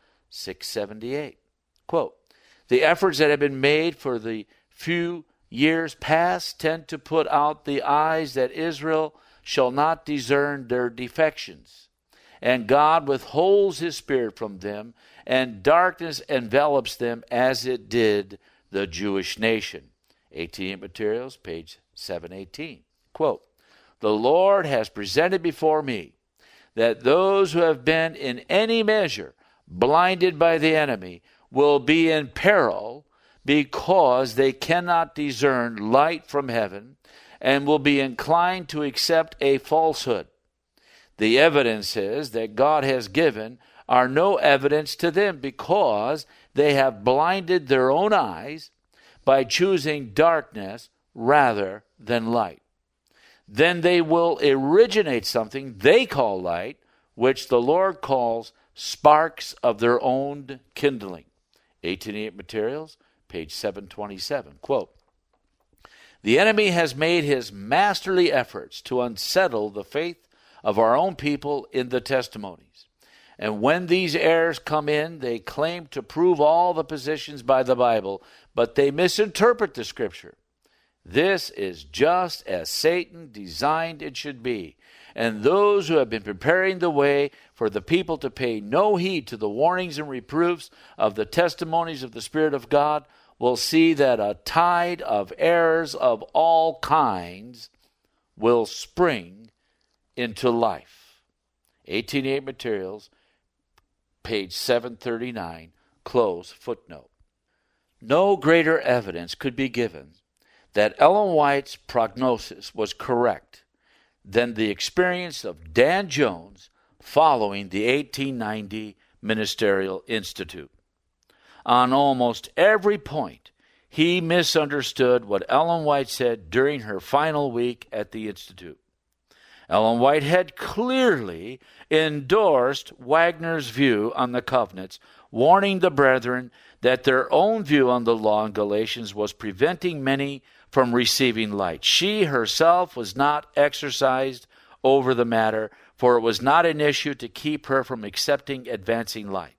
678. Quote, "The efforts that have been made for the few years past tend to put out the eyes that Israel shall not discern their defections, and God withholds his spirit from them, and darkness envelops them as it did the Jewish nation." 1888 Materials, page 718. Quote, "The Lord has presented before me that those who have been in any measure blinded by the enemy will be in peril because they cannot discern light from heaven and will be inclined to accept a falsehood. The evidences that God has given are no evidence to them because they have blinded their own eyes by choosing darkness rather than light. Then they will originate something they call light, which the Lord calls sparks of their own kindling." 1888 Materials, page 727. Quote, "The enemy has made his masterly efforts to unsettle the faith of our own people in the testimonies. And when these errors come in, they claim to prove all the positions by the Bible, but they misinterpret the Scripture. This is just as Satan designed it should be. And those who have been preparing the way for the people to pay no heed to the warnings and reproofs of the testimonies of the Spirit of God will see that a tide of errors of all kinds will spring into life." 1888 Materials, page 739, close footnote. No greater evidence could be given that Ellen White's prognosis was correct than the experience of Dan Jones following the 1890 Ministerial Institute. On almost every point, he misunderstood what Ellen White said during her final week at the Institute. Ellen White had clearly endorsed Wagner's view on the covenants, warning the brethren that their own view on the law in Galatians was preventing many from receiving light. She herself was not exercised over the matter, for it was not an issue to keep her from accepting advancing light.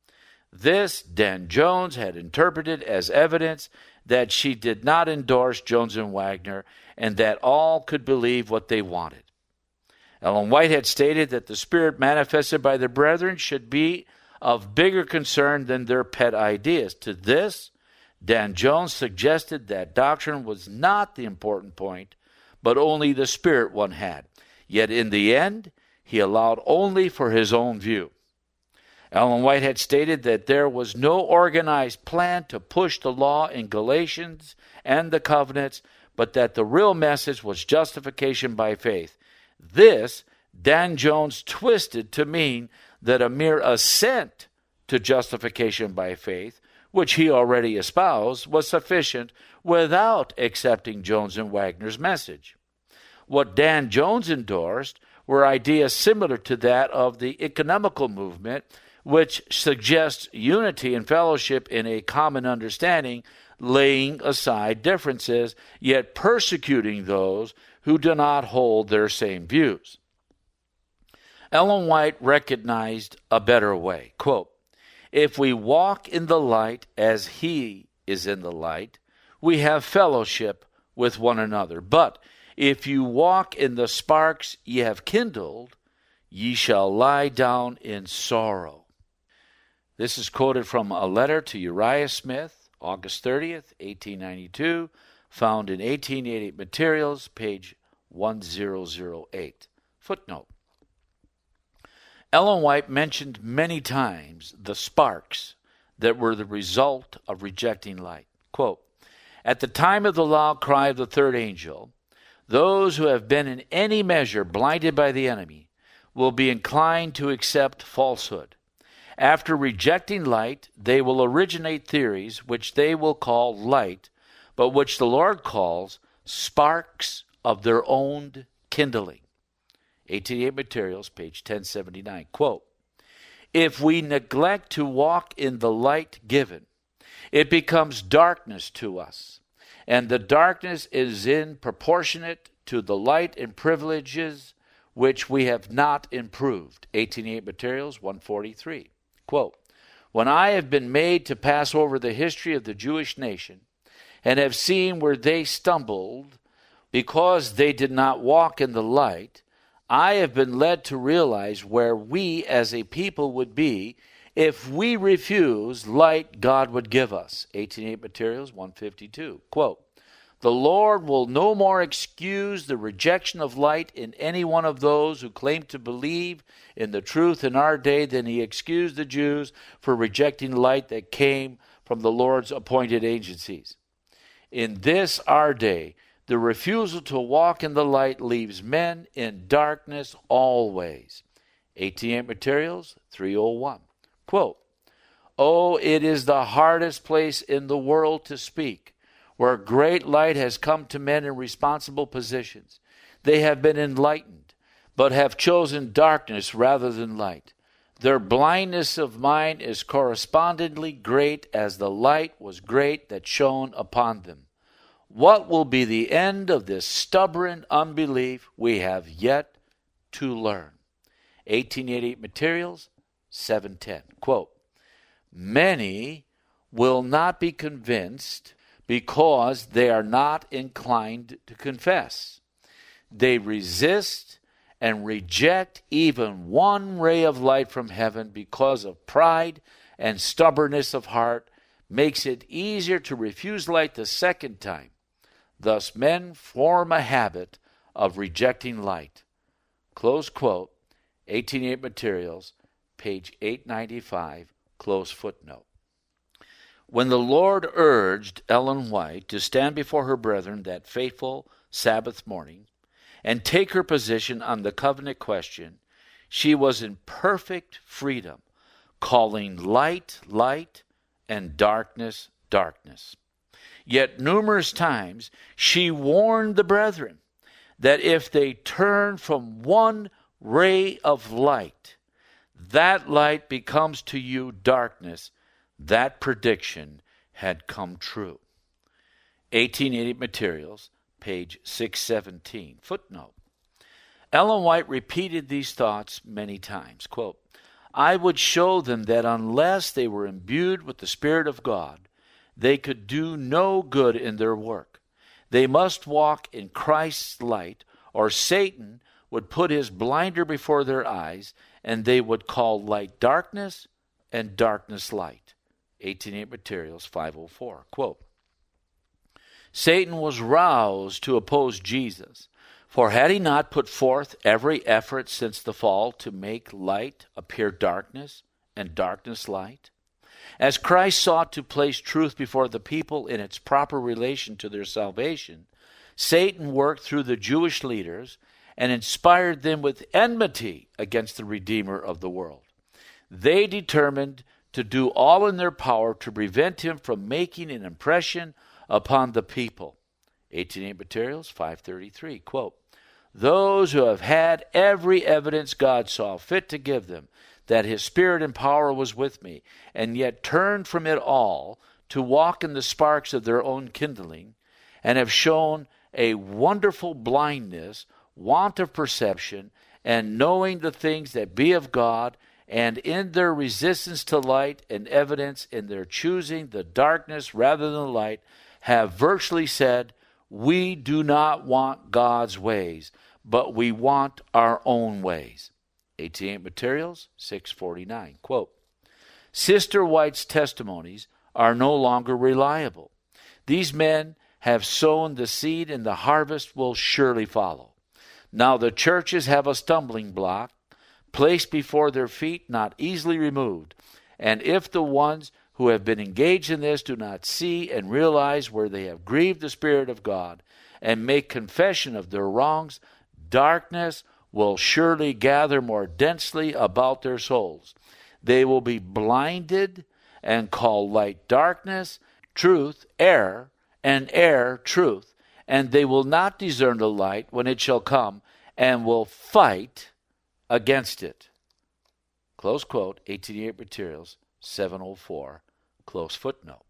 This Dan Jones had interpreted as evidence that she did not endorse Jones and Wagner, and that all could believe what they wanted. Ellen White had stated that the Spirit manifested by the brethren should be of bigger concern than their pet ideas. To this, Dan Jones suggested that doctrine was not the important point, but only the spirit one had. Yet in the end, he allowed only for his own view. Ellen White had stated that there was no organized plan to push the law in Galatians and the covenants, but that the real message was justification by faith. This, Dan Jones twisted to mean that a mere assent to justification by faith, which he already espoused, was sufficient without accepting Jones and Wagner's message. What Dan Jones endorsed were ideas similar to that of the economical movement, which suggests unity and fellowship in a common understanding, laying aside differences, yet persecuting those who do not hold their same views. Ellen White recognized a better way. Quote, "If we walk in the light as he is in the light, we have fellowship with one another. But if you walk in the sparks ye have kindled, ye shall lie down in sorrow." This is quoted from a letter to Uriah Smith, August 30th, 1892, found in 1888 Materials, page 1008. Footnote. Ellen White mentioned many times the sparks that were the result of rejecting light. Quote, "At the time of the loud cry of the third angel, those who have been in any measure blinded by the enemy will be inclined to accept falsehood. After rejecting light, they will originate theories which they will call light, but which the Lord calls sparks of their own kindling." 1888 Materials, page 1079. Quote, "If we neglect to walk in the light given, it becomes darkness to us, and the darkness is in proportionate to the light and privileges which we have not improved." 1888 Materials, 143. Quote, "When I have been made to pass over the history of the Jewish nation and have seen where they stumbled because they did not walk in the light, I have been led to realize where we as a people would be if we refuse light God would give us." 1888 Materials, 152. Quote, "The Lord will no more excuse the rejection of light in any one of those who claim to believe in the truth in our day than he excused the Jews for rejecting light that came from the Lord's appointed agencies. In this our day, the refusal to walk in the light leaves men in darkness always." 1888 Materials, 301. Quote, "Oh, it is the hardest place in the world to speak, where great light has come to men in responsible positions. They have been enlightened, but have chosen darkness rather than light. Their blindness of mind is correspondingly great as the light was great that shone upon them. What will be the end of this stubborn unbelief we have yet to learn?" 1888 Materials, 710. Quote, "Many will not be convinced because they are not inclined to confess. They resist and reject even one ray of light from heaven because of pride and stubbornness of heart makes it easier to refuse light the second time. Thus men form a habit of rejecting light." Close quote, 1888 Materials, page 895, close footnote. When the Lord urged Ellen White to stand before her brethren that fateful Sabbath morning and take her position on the covenant question, she was in perfect freedom, calling light, light, and darkness, darkness. Yet numerous times she warned the brethren that if they turn from one ray of light, that light becomes to you darkness. That prediction had come true. 1888 Materials, page 617. Footnote. Ellen White repeated these thoughts many times. Quote, "I would show them that unless they were imbued with the Spirit of God, they could do no good in their work. They must walk in Christ's light, or Satan would put his blinder before their eyes, and they would call light darkness and darkness light." 1888 Materials, 504. Quote, "Satan was roused to oppose Jesus, for had he not put forth every effort since the fall to make light appear darkness and darkness light? As Christ sought to place truth before the people in its proper relation to their salvation, Satan worked through the Jewish leaders and inspired them with enmity against the Redeemer of the world. They determined to do all in their power to prevent him from making an impression upon the people. 1808 Materials, 533, quote, "Those who have had every evidence God saw fit to give them, that his spirit and power was with me, and yet turned from it all to walk in the sparks of their own kindling, and have shown a wonderful blindness, want of perception, and knowing the things that be of God, and in their resistance to light and evidence in their choosing the darkness rather than the light, have virtually said, we do not want God's ways, but we want our own ways." 1808 Materials, 649, quote, "Sister White's testimonies are no longer reliable. These men have sown the seed and the harvest will surely follow. Now the churches have a stumbling block placed before their feet, not easily removed. And if the ones who have been engaged in this do not see and realize where they have grieved the Spirit of God and make confession of their wrongs, darkness will surely gather more densely about their souls. They will be blinded and call light darkness, truth error, and error truth, and they will not discern the light when it shall come, and will fight against it." Close quote, 1808 Materials, 704, close footnote.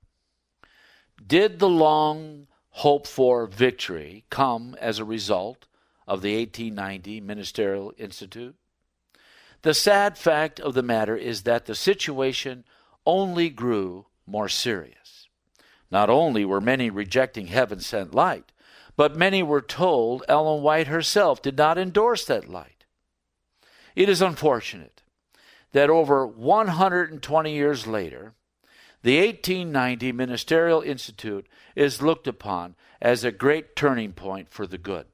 Did the long hoped-for victory come as a result of the 1890 Ministerial Institute? The sad fact of the matter is that the situation only grew more serious. Not only were many rejecting heaven-sent light, but many were told Ellen White herself did not endorse that light. It is unfortunate that over 120 years later, the 1890 Ministerial Institute is looked upon as a great turning point for the good.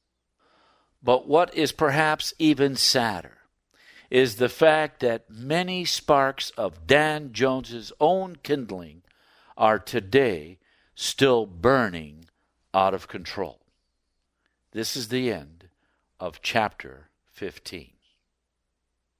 But what is perhaps even sadder is the fact that many sparks of Dan Jones's own kindling are today still burning out of control. This is the end of chapter 15.